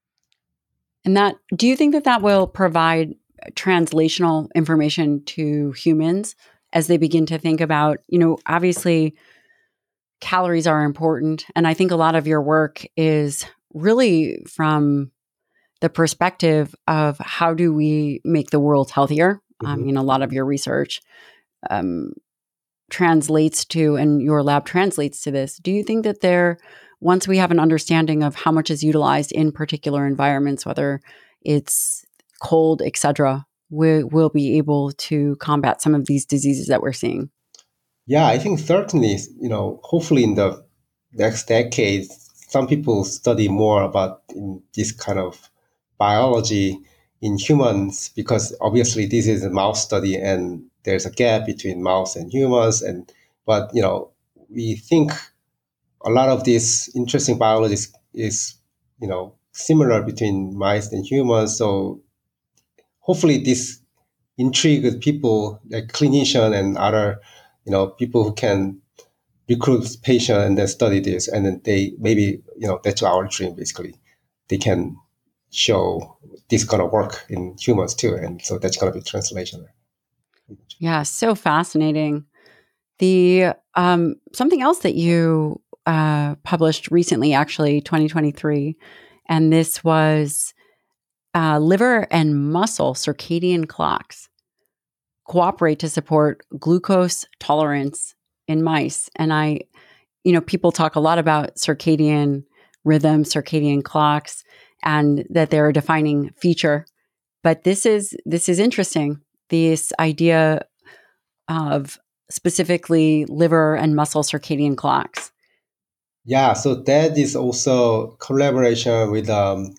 And do you think that that will provide translational information to humans as they begin to think about, obviously calories are important. And I think a lot of your work is really from the perspective of how do we make the world healthier. I Mhm. mean, a lot of your research um, translates to, and your lab translates to this. Do you think that once we have an understanding of how much is utilized in particular environments, whether it's cold, et cetera, we'll be able to combat some of these diseases that we're seeing? Yeah, I think certainly, hopefully in the next decade, some people study more about in this kind of biology in humans because obviously this is a mouse study and there's a gap between mouse and humans. But we think a lot of this interesting biology is similar between mice and humans. So hopefully this intrigues people like clinician and other people who can recruit patient and then study this, and then they maybe that's our dream basically. They can show this gonna work in humans too, and so that's gonna be translational. Yeah, so fascinating. The something else that you published recently, actually 2023, and this was liver and muscle circadian clocks cooperate to support glucose tolerance in mice. And people talk a lot about circadian rhythm, circadian clocks, and that they're a defining feature. But this is interesting. This idea of specifically liver and muscle circadian clocks. Yeah, so that is also collaboration with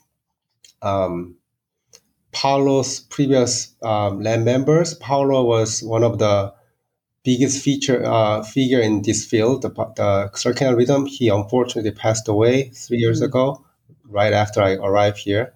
um, Paulo's previous lab members. Paulo was one of the biggest figure in this field, the circadian rhythm. He unfortunately passed away 3 years ago, right after I arrived here.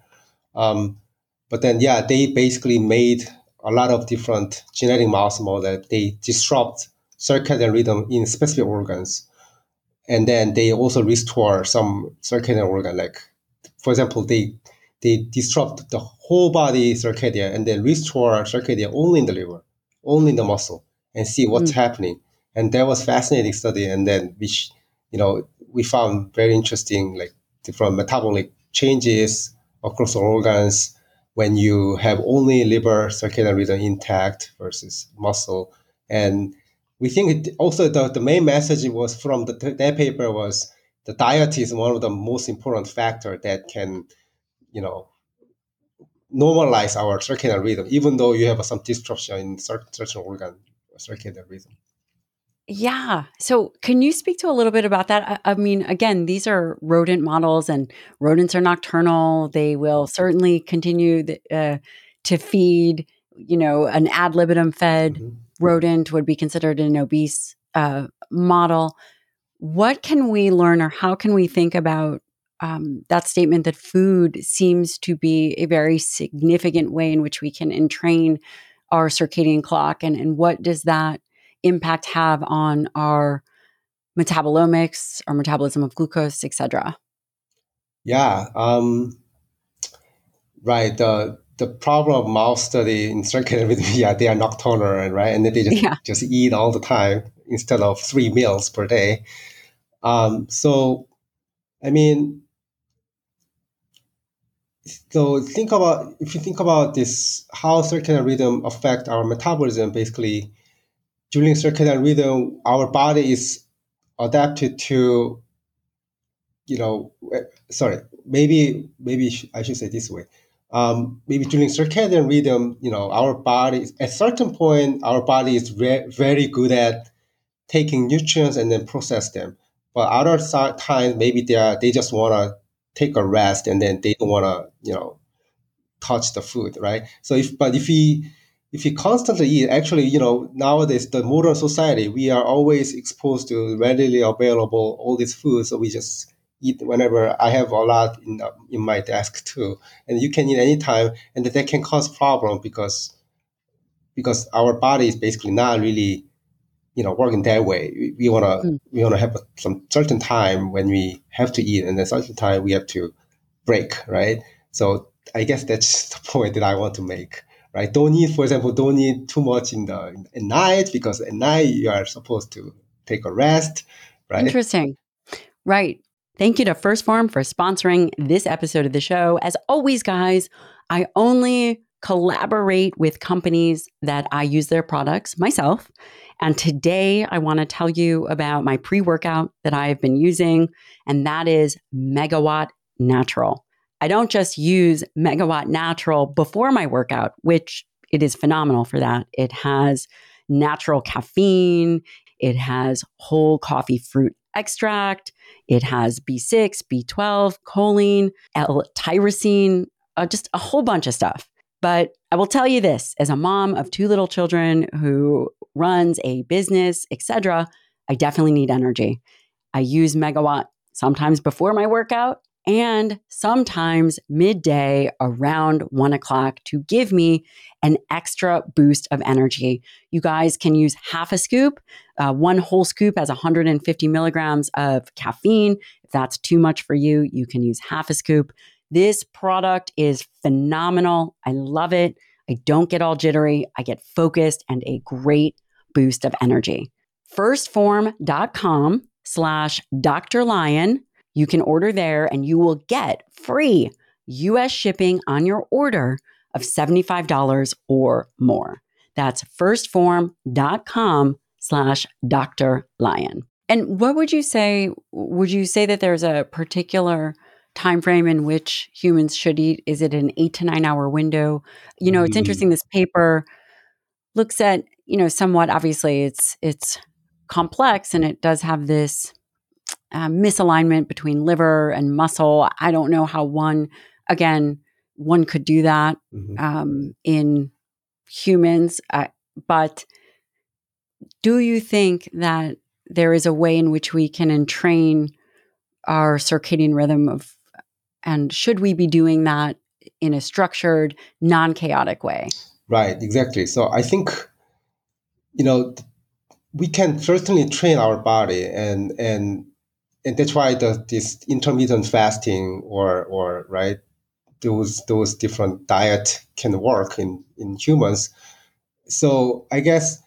But then, yeah, they basically made a lot of different genetic mouse models. They disrupt circadian rhythm in specific organs, and then they also restore some circadian organ. Like, for example, they disrupt the whole body circadian and then restore circadian only in the liver, only in the muscle, and see what's happening. And that was fascinating study. And then we found very interesting like different metabolic changes across all organs when you have only liver circadian rhythm intact versus muscle. And we think also the main message was from that paper was the diet is one of the most important factor that can, normalize our circadian rhythm, even though you have some disruption in certain organ circadian rhythm. Yeah. So, can you speak to a little bit about that? I mean, again, these are rodent models, and rodents are nocturnal. They will certainly continue to feed. An ad libitum fed Mhm. rodent would be considered an obese model. What can we learn, or how can we think about that statement that food seems to be a very significant way in which we can entrain our circadian clock, and what does that impact have on our metabolomics, our metabolism of glucose, etc.? Yeah, right. The problem of mouse study in circadian rhythm, yeah, they are nocturnal, right, and then they just Yeah. just eat all the time instead of 3 meals per day. So I mean, so think about if you think about this, how circadian rhythm affect our metabolism. Basically, during circadian rhythm, our body is adapted to, sorry, maybe I should say this way. Maybe during circadian rhythm, our body at certain point, our body is very good at taking nutrients and then process them. But other times, maybe they just want to take a rest and then they don't want to, touch the food, right? So if we constantly eat, actually, nowadays the modern society, we are always exposed to readily available all these foods, so we just eat whenever. I have a lot in my desk too, and you can eat anytime, and that can cause problem because our body is basically not really working that way. We wanna have some certain time when we have to eat, and then certain time we have to break, right? So I guess that's the point that I want to make, right? For example, don't eat too much at night because at night you are supposed to take a rest, right? Interesting. Right. Thank you to 1st Phorm for sponsoring this episode of the show. As always, guys, I only collaborate with companies that I use their products myself. And today I want to tell you about my pre-workout that I've been using, and that is Megawatt Natural. I don't just use Megawatt Natural before my workout, which it is phenomenal for that. It has natural caffeine. It has whole coffee fruit extract. It has B6, B12, choline, L-tyrosine, just a whole bunch of stuff. But I will tell you this, as a mom of 2 little children who runs a business, etc., I definitely need energy. I use Megawatt sometimes before my workout and sometimes midday around 1 o'clock to give me an extra boost of energy. You guys can use half a scoop. 1 whole scoop has 150 milligrams of caffeine. If that's too much for you, you can use half a scoop. This product is phenomenal. I love it. I don't get all jittery. I get focused and a great boost of energy. Firstform.com/Dr. Lion. You can order there and you will get free US shipping on your order of $75 or more. That's firstform.com/Dr. Lion. And what would you say? Would you say that there's a particular time frame in which humans should eat? Is it an 8 to 9 hour window? It's interesting. This paper looks at, somewhat, obviously it's complex and it does have this misalignment between liver and muscle. I don't know how one could do that in humans. But do you think that there is a way in which we can entrain our circadian rhythm and should we be doing that in a structured, non-chaotic way? Right, exactly. So I think, we can certainly train our body and that's why this intermittent fasting or right, those different diet can work in humans. So I guess,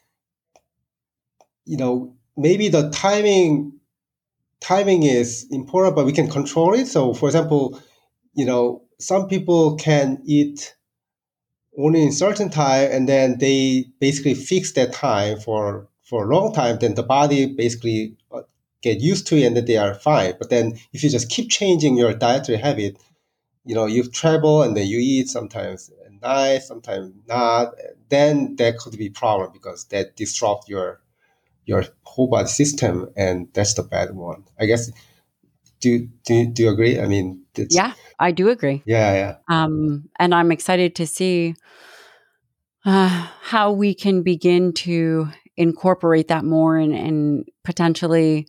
maybe the timing is important, but we can control it. So for example, some people can eat only in certain time and then they basically fix that time for a long time, then the body basically get used to it and then they are fine. But then if you just keep changing your dietary habit, you travel and then you eat sometimes at night, sometimes not, then there could be problem because that disrupt your whole body system, and that's the bad one, I guess. Do you agree? I mean, yeah, I do agree. Yeah. And I'm excited to see how we can begin to incorporate that more and potentially.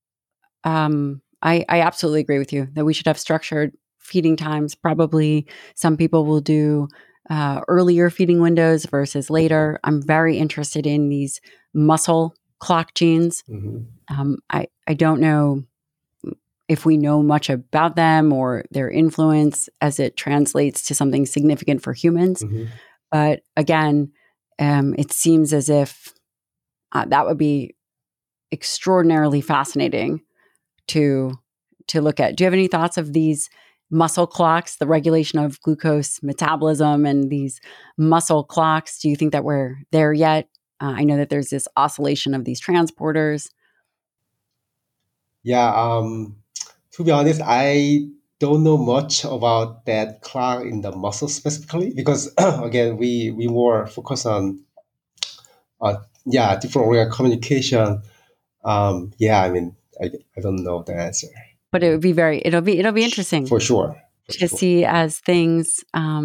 I absolutely agree with you that we should have structured feeding times. Probably some people will do earlier feeding windows versus later. I'm very interested in these muscle clock genes. I don't know if we know much about them or their influence as it translates to something significant for humans. But again, it seems as if that would be extraordinarily fascinating to look at. Do you have any thoughts of these muscle clocks, the regulation of glucose metabolism and these muscle clocks? Do you think that we're there yet? I know that there's this oscillation of these transporters. Yeah, to be honest, I don't know much about that clock in the muscle specifically because again, we more focus on different organ communication. I mean, I don't know the answer. But it'll be interesting for sure to see as things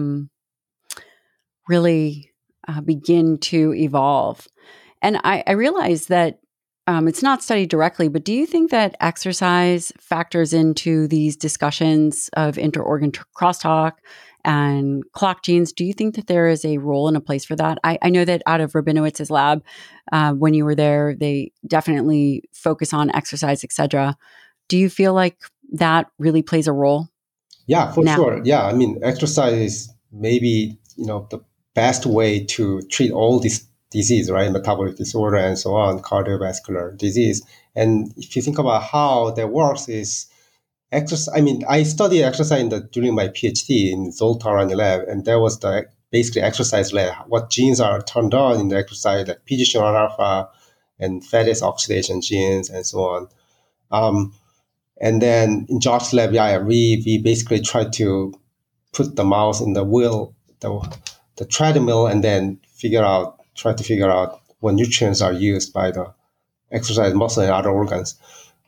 really begin to evolve. And I realize that it's not studied directly, but do you think that exercise factors into these discussions of inter-organ crosstalk and clock genes? Do you think that there is a role and a place for that? I know that out of Rabinowitz's lab, when you were there, they definitely focus on exercise, etc. Do you feel like that really plays a role? Yeah, for sure. Yeah, I mean, exercise is maybe, the best way to treat all these disease, right? Metabolic disorder and so on, cardiovascular disease. And if you think about how that works is exercise. I mean, I studied exercise during my PhD in Zoltar lab, and that was the basically exercise lab. What genes are turned on in the exercise, like PGC1 alpha and fatty acid oxidation genes and so on. And then in Josh's lab, we basically tried to put the mouse in the wheel, the treadmill, and then try to figure out what nutrients are used by the exercise muscle and other organs.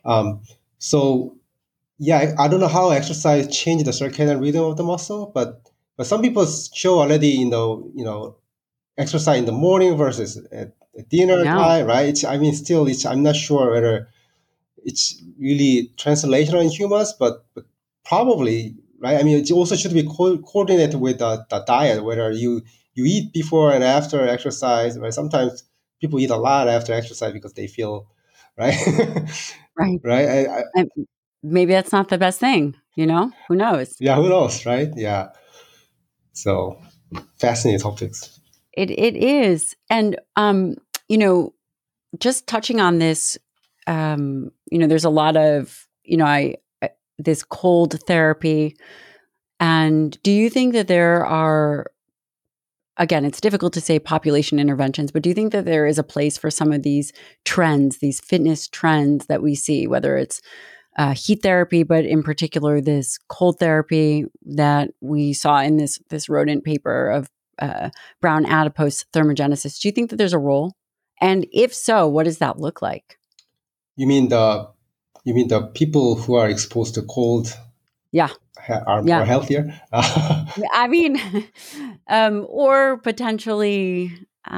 So yeah, I don't know how exercise changed the circadian rhythm of the muscle, but some people show already exercise in the morning versus at dinner Yeah. time, right? I'm not sure whether it's really translational in humans, but probably, right? I mean, it also should be coordinated with the diet, whether you eat before and after exercise, right? Sometimes people eat a lot after exercise because they feel, right? Right. right? And maybe that's not the best thing, Who knows? Yeah, who knows, right? Yeah. So fascinating topics. It is. And you know, just touching on this, there's a lot of, this cold therapy. And do you think that there are, again, it's difficult to say population interventions, but do you think that there is a place for some of these trends, these fitness trends that we see, whether it's heat therapy, but in particular this cold therapy that we saw in this rodent paper of brown adipose thermogenesis? Do you think that there's a role? And if so, what does that look like? You mean the people who are exposed to cold Yeah, are yeah. more healthier? I mean, or potentially,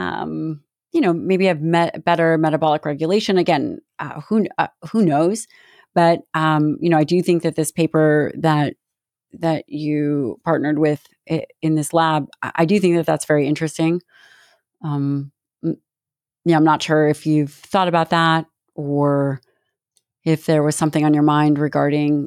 maybe have better metabolic regulation. Again, who knows? But I do think that this paper that you partnered with in this lab, I do think that that's very interesting. Um, yeah, I'm not sure if you've thought about that or if there was something on your mind regarding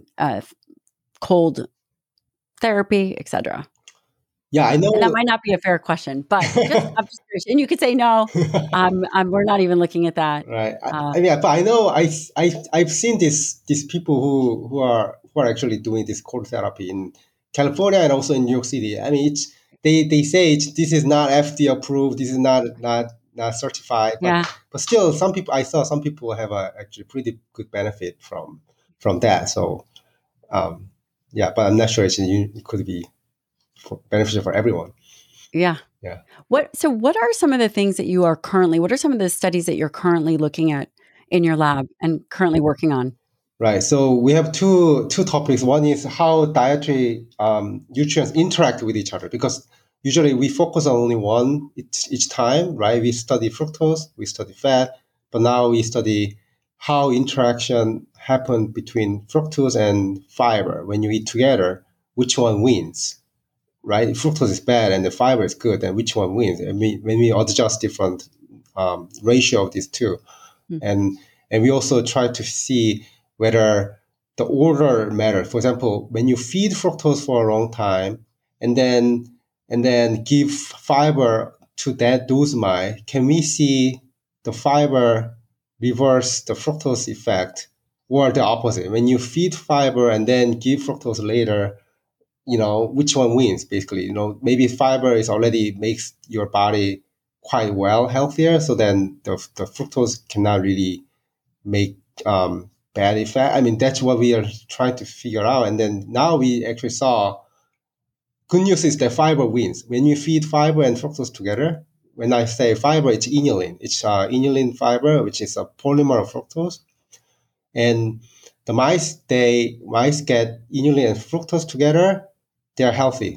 cold therapy, etc. Yeah, I And that know. might not be a fair question, but I'm just curious. And you could say no. We're not even looking at that. Right. I mean, but I know I've seen these people who are actually doing this cold therapy in California and also in New York City. I mean, they say this is not FDA approved. This is not certified. But Yeah, but still, I saw some people have actually pretty good benefit from that. So um, yeah, but I'm not sure it could be beneficial for everyone. yeah. Yeah. What are some of the things that what are some of the studies that you're currently looking at in your lab and currently working on? Right. So we have two topics. One is how dietary nutrients interact with each other, because usually we focus on only one each time, right? We study fructose, we study fat, but now we study how interaction happen between fructose and fiber. When you eat together, which one wins, right? If fructose is bad and the fiber is good, then which one wins? And when we adjust different ratio of these two, Hmm. and we also try to see whether the order matters. For example, when you feed fructose for a long time and then give fiber to that dosmai, can we see the fiber reverse the fructose effect, or the opposite? When you feed fiber and then give fructose later, which one wins? Basically, maybe fiber is already makes your body quite well healthier, so then the fructose cannot really make bad effect. I mean, that's what we are trying to figure out. And then now we actually saw, good news is that fiber wins. When you feed fiber and fructose together, when I say fiber, it's inulin. It's inulin fiber, which is a polymer of fructose. And the mice get inulin and fructose together, they are healthy.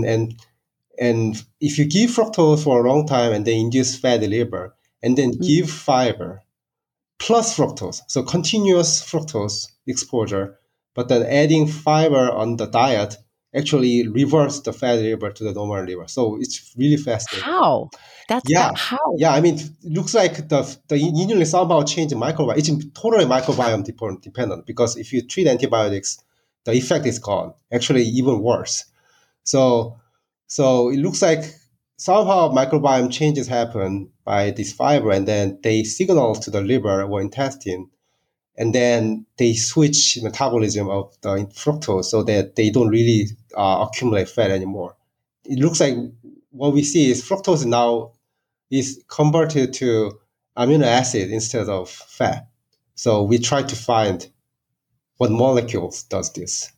And if you give fructose for a long time and they induce fatty liver, and then Mm. give fiber plus fructose, so continuous fructose exposure, but then adding fiber on the diet actually reverse the fatty liver to the normal liver. So it's really fascinating. How? Yeah, How? yeah. I mean, it looks like the inulin somehow change the microbiome. It's totally microbiome dependent, because if you treat antibiotics, the effect is gone. Actually, even worse. So it looks like somehow microbiome changes happen by this fiber, and then they signal to the liver or intestine, and then they switch metabolism of the fructose so that they don't really accumulate fat anymore. It looks like what we see is fructose now is converted to amino acid instead of fat. So we try to find what molecules does this.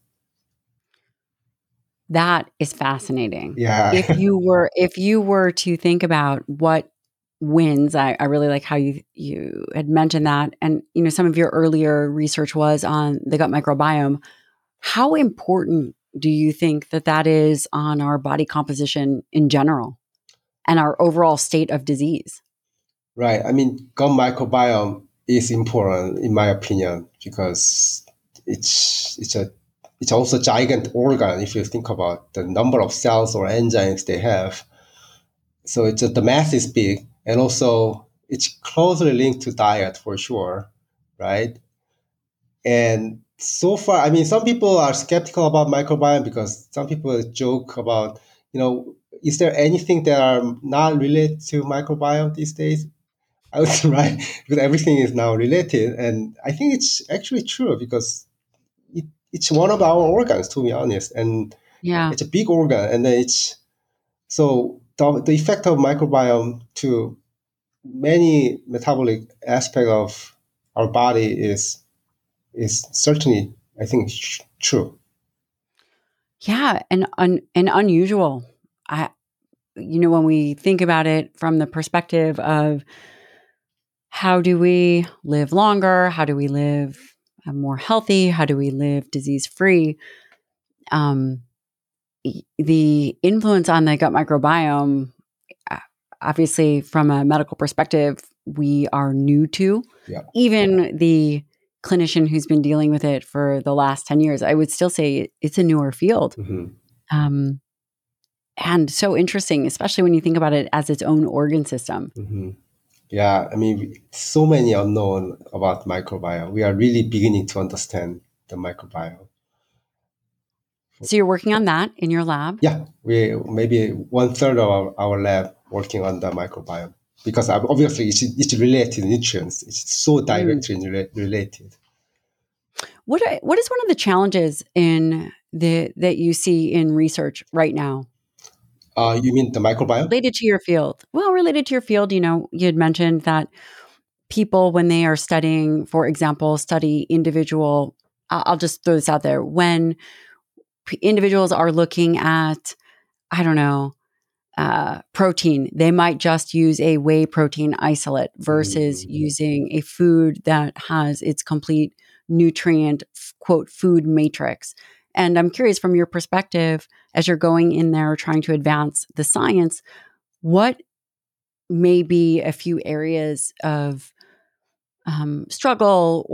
That is fascinating. Yeah. If you were to think about what wins. I really like how you had mentioned that. And, some of your earlier research was on the gut microbiome. How important do you think that is on our body composition in general and our overall state of disease? Right. I mean, gut microbiome is important in my opinion because it's also a giant organ if you think about the number of cells or enzymes they have. So the mass is big, and also it's closely linked to diet for sure, right? And so far, I mean, some people are skeptical about microbiome because some people joke about, is there anything that are not related to microbiome these days? I was right because everything is now related, and I think it's actually true because it's one of our organs, to be honest, and Yeah. it's a big organ, and then it's so the effect of microbiome to many metabolic aspect of our body is certainly, I think, true. Yeah, and unusual. I when we think about it from the perspective of how do we live longer, how do we live more healthy, how do we live disease free, um, the influence on the gut microbiome, uh, obviously, from a medical perspective, we are new to. Yeah. Even the clinician who's been dealing with it for the last 10 years, I would still say it's a newer field. Mm-hmm. Um, and so interesting, especially when you think about it as its own organ system. Mm-hmm. Yeah, I mean, so many unknown about microbiome. We are really beginning to understand the microbiome. So you're working on that in your lab? Yeah, we maybe one third of our lab working on the microbiome because obviously it's related to nutrients. It's so directly related. What is one of the challenges in that you see in research right now You mean the microbiome? related to your field? Well, related to your field, you had mentioned that people, when they are studying, for example, study individual. I'll just throw this out there: when individuals are looking at, I don't know, protein, they might just use a whey protein isolate versus using a food that has its complete nutrient, quote, food matrix. And I'm curious, from your perspective, as you're going in there trying to advance the science, what may be a few areas of struggle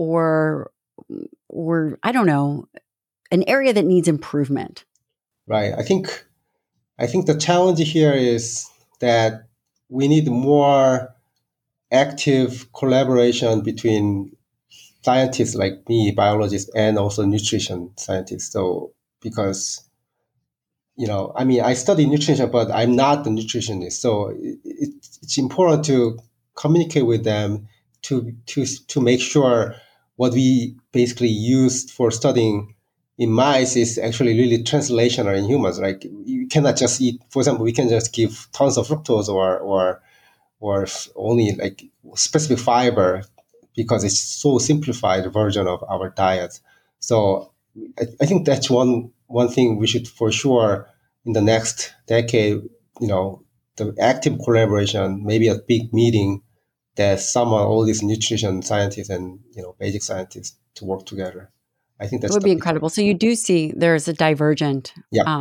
or I don't know, an area that needs improvement? Right. I think the challenge here is that we need more active collaboration between scientists like me, biologists, and also nutrition scientists. So because I mean, I study nutrition, but I'm not the nutritionist. So it's important to communicate with them to make sure what we basically used for studying in mice is actually really translational in humans. Like you cannot just eat, for example, we can just give tons of fructose or only like specific fiber because it's so simplified version of our diet. So I think that's one thing we should for sure in the next decade, the active collaboration, maybe a big meeting that summon all these nutrition scientists and basic scientists to work together. I think It that's would the be big one. incredible. So you do see there's a divergent. Yeah.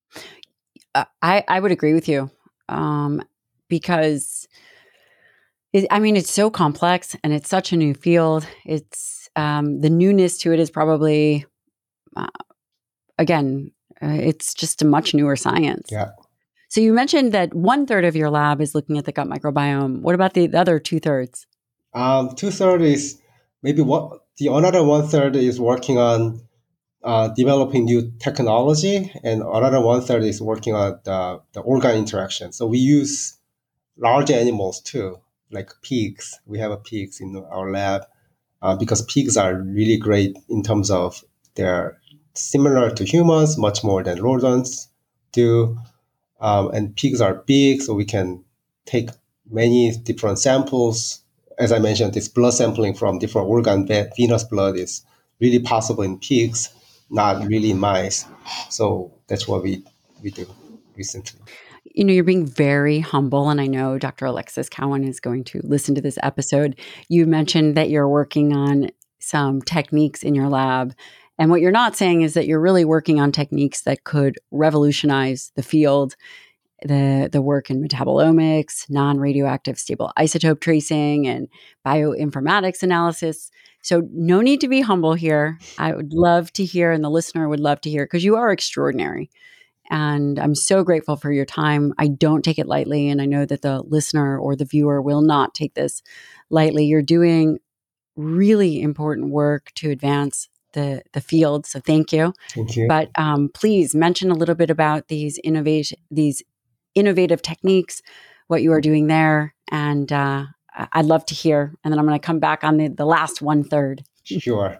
I would agree with you, because I mean, it's so complex and it's such a new field. It's the newness to it is probably uh, again, it's just a much newer science. Yeah. So you mentioned that 1/3 of your lab is looking at the gut microbiome. What about the other 2/3? Two-third is maybe what the another one-third is working on developing new technology, and another one-third is working on the organ interaction. So we use large animals too, like pigs. We have a pigs in our lab because pigs are really great in terms of they're similar to humans, much more than rodents do. And pigs are big, so we can take many different samples. As I mentioned, this blood sampling from different organ, venous blood is really possible in pigs, not really in mice. So that's what we do recently. you're being very humble, and I know Dr. Alexis Cowan is going to listen to this episode. You mentioned that you're working on some techniques in your lab. And what you're not saying is that you're really working on techniques that could revolutionize the field, the work in metabolomics, non-radioactive stable isotope tracing, and bioinformatics analysis. So no need to be humble here. I would love to hear, and the listener would love to hear, because you are extraordinary. And I'm so grateful for your time. I don't take it lightly. And I know that the listener or the viewer will not take this lightly. You're doing really important work to advance the field. So thank you. Thank you. But please mention a little bit about these innovative techniques, what you are doing there. And I'd love to hear. And then I'm going to come back on the last 1/3. Sure.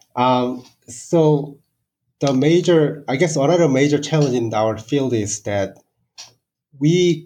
So another major challenge in our field is that we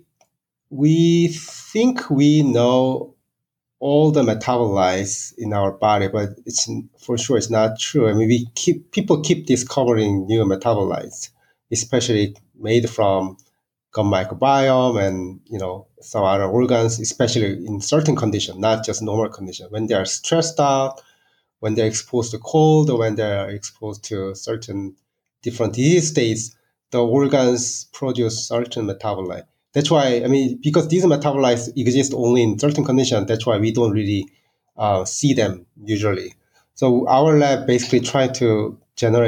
think we know all the metabolites in our body, but it's for sure it's not true. I mean, people keep discovering new metabolites, especially made from gut microbiome and some other organs, especially in certain conditions, not just normal conditions. When they are stressed out, when they're exposed to cold, or when they're exposed to certain different disease states, the organs produce certain metabolite. That's why, because these metabolites exist only in certain conditions, that's why we don't really see them usually. So our lab basically tried to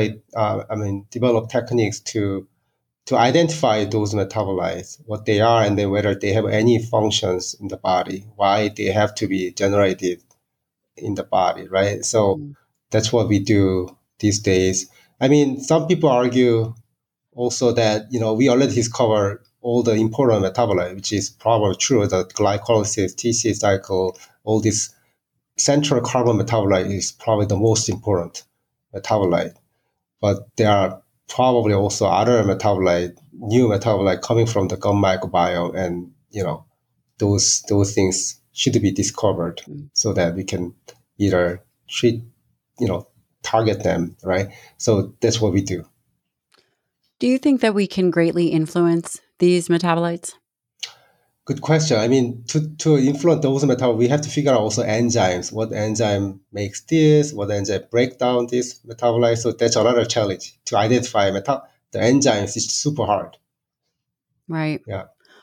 develop techniques to identify those metabolites, what they are, and then whether they have any functions in the body, why they have to be generated in the body, right? So that's what we do these days. Some people argue also that, we already discovered all the important metabolites, which is probably true. The glycolysis, TC cycle, all this central carbon metabolite is probably the most important metabolite. But there are probably also other new metabolite coming from the gut microbiome, and those things should be discovered so that we can either treat, target them, right? So that's what we do. Do you think that we can greatly influence these metabolites? Good question. To influence those metabolites, we have to figure out also enzymes. What enzyme makes this? What enzyme break down this metabolite? So that's another challenge to identify the enzymes. Is super hard. Right. Yeah.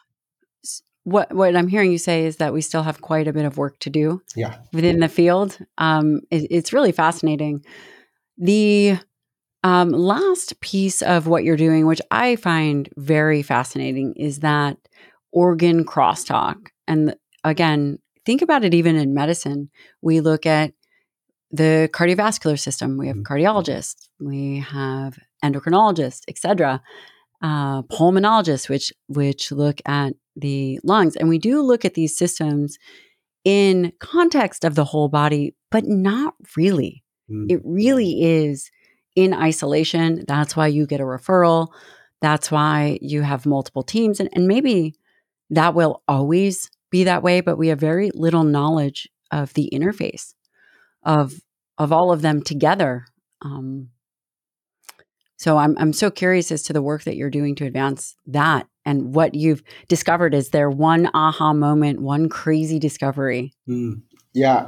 What I'm hearing you say is that we still have quite a bit of work to do. Yeah. Within the field. It's really fascinating. The last piece of what you're doing, which I find very fascinating, is that organ crosstalk. And again, think about it even in medicine. We look at the cardiovascular system. We have cardiologists, we have endocrinologists, etc., pulmonologists, which look at the lungs. And we do look at these systems in context of the whole body, but not really. It really is in isolation. That's why you get a referral. That's why you have multiple teams. And maybe that will always be that way, but we have very little knowledge of the interface of all of them together. So I'm so curious as to the work that you're doing to advance that, and what you've discovered. Is there one aha moment, one crazy discovery? Yeah.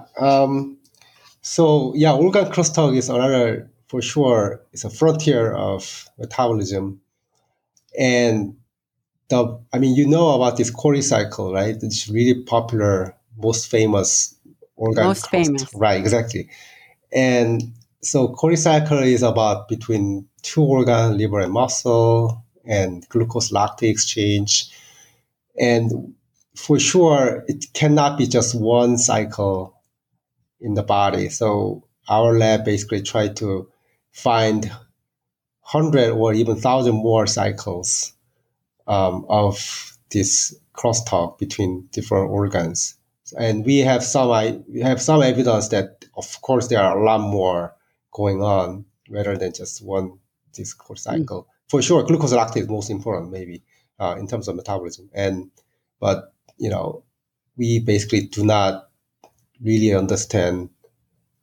Organ crosstalk is another, for sure, it's a frontier of metabolism. And about this Cori cycle, right? It's really popular, most famous organ. Most famous. Right, exactly. And so Cori cycle is about between two organs, liver and muscle, and glucose lactate exchange. And for sure, it cannot be just one cycle in the body. So our lab basically tried to find 100 or even 1,000 more cycles of this crosstalk between different organs. And we have some evidence that, of course, there are a lot more going on rather than just one this cycle. For sure, glucose lactate is most important, maybe in terms of metabolism. But we basically do not really understand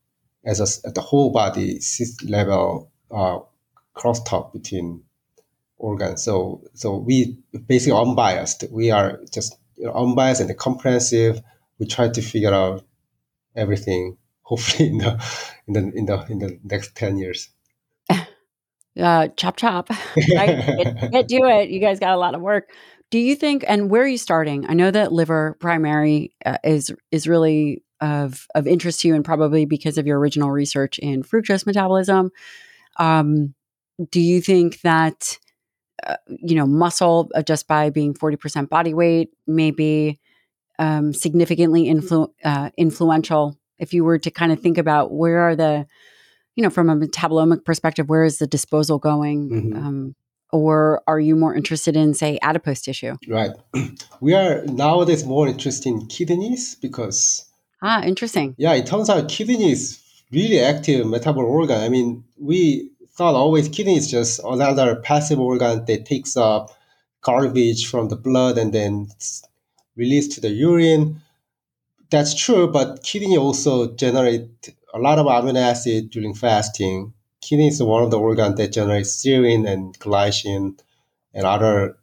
at the whole body level crosstalk between organ. So we basically unbiased. We are just unbiased and comprehensive. We try to figure out everything. Hopefully, in the next 10 years. Chop chop, right? Get to it. You guys got a lot of work. Do you think? And where are you starting? I know that liver primary is really of interest to you, and probably because of your original research in fructose metabolism. Do you think that muscle just by being 40% body weight may be significantly influential? If you were to kind of think about where are the from a metabolomic perspective, where is the disposal going? Mm-hmm. Or are you more interested in, say, adipose tissue? Right. We are nowadays more interested in kidneys because Interesting. yeah, it turns out kidney is really active metabolic organ. I mean, we thought always kidney is just another passive organ that takes up garbage from the blood and then it's released to the urine. That's true, but kidney also generate a lot of amino acid during fasting. Kidney is one of the organs that generates serine and glycine and other,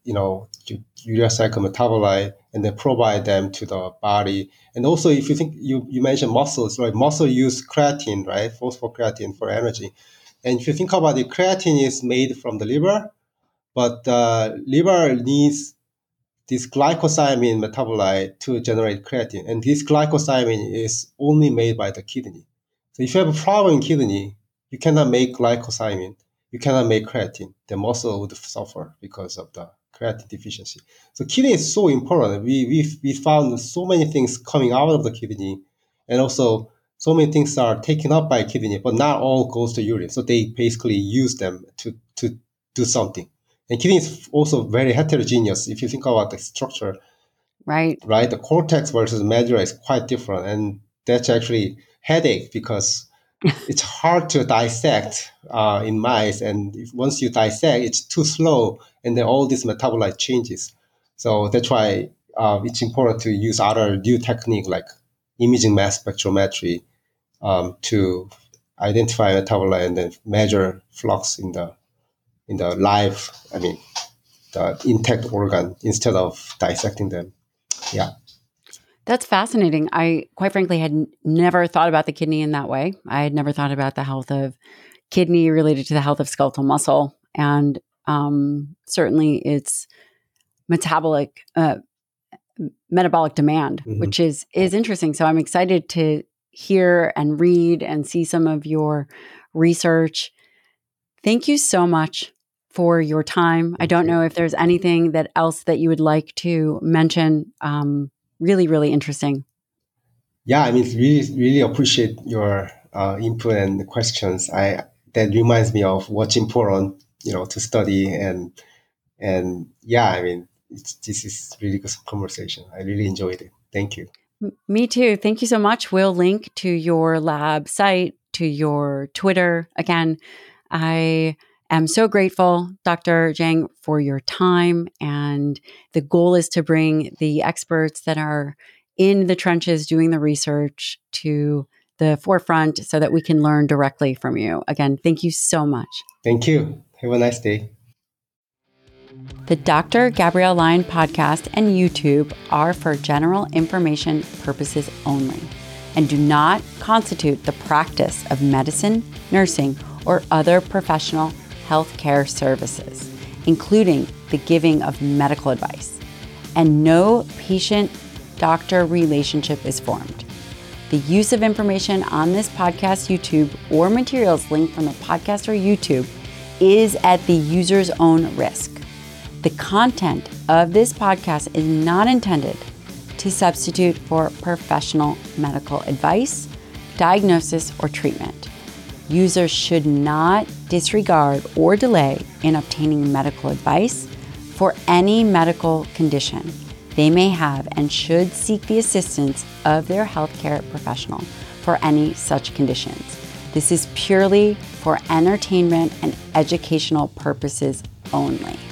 urea cycle metabolite, and they provide them to the body. And also, if you think you mentioned muscles, right? Muscle use creatine, right? Phosphocreatine for energy. And if you think about it, creatine is made from the liver, but liver needs this glycosamine metabolite to generate creatine. And this glycosamine is only made by the kidney. So if you have a problem in kidney, you cannot make glycosamine, you cannot make creatine. The muscle would suffer because of the creatine deficiency. So kidney is so important. We found so many things coming out of the kidney, and also so many things are taken up by kidney, but not all goes to urine. So they basically use them to do something. And kidney is also very heterogeneous. If you think about the structure, right? The cortex versus medulla is quite different, and that's actually headache because it's hard to dissect in mice, and once you dissect, it's too slow, and then all this metabolite changes. So that's why it's important to use other new technique like imaging mass spectrometry to identify metabolite and then measure flux in the live, the intact organ instead of dissecting them. Yeah. That's fascinating. I quite frankly had never thought about the kidney in that way. I had never thought about the health of kidney related to the health of skeletal muscle, and certainly its metabolic demand, Mm-hmm. which is interesting. So I'm excited to hear and read and see some of your research. Thank you so much for your time. I don't know if there's anything else that you would like to mention. Really, really interesting. Yeah, I mean, really, really appreciate your input and questions. That reminds me of what's important, to study and yeah, I mean, this is really good conversation. I really enjoyed it. Thank you. Me too. Thank you so much. We'll link to your lab site, to your Twitter. Again, I am so grateful, Dr. Jiang, for your time. And the goal is to bring the experts that are in the trenches doing the research to the forefront so that we can learn directly from you. Again, thank you so much. Thank you. Have a nice day. The Dr. Gabrielle Lyon podcast and YouTube are for general information purposes only and do not constitute the practice of medicine, nursing, or other professional healthcare services, including the giving of medical advice. And no patient-doctor relationship is formed. The use of information on this podcast, YouTube, or materials linked from the podcast or YouTube is at the user's own risk. The content of this podcast is not intended to substitute for professional medical advice, diagnosis, or treatment. Users should not disregard or delay in obtaining medical advice for any medical condition they may have and should seek the assistance of their healthcare professional for any such conditions. This is purely for entertainment and educational purposes only.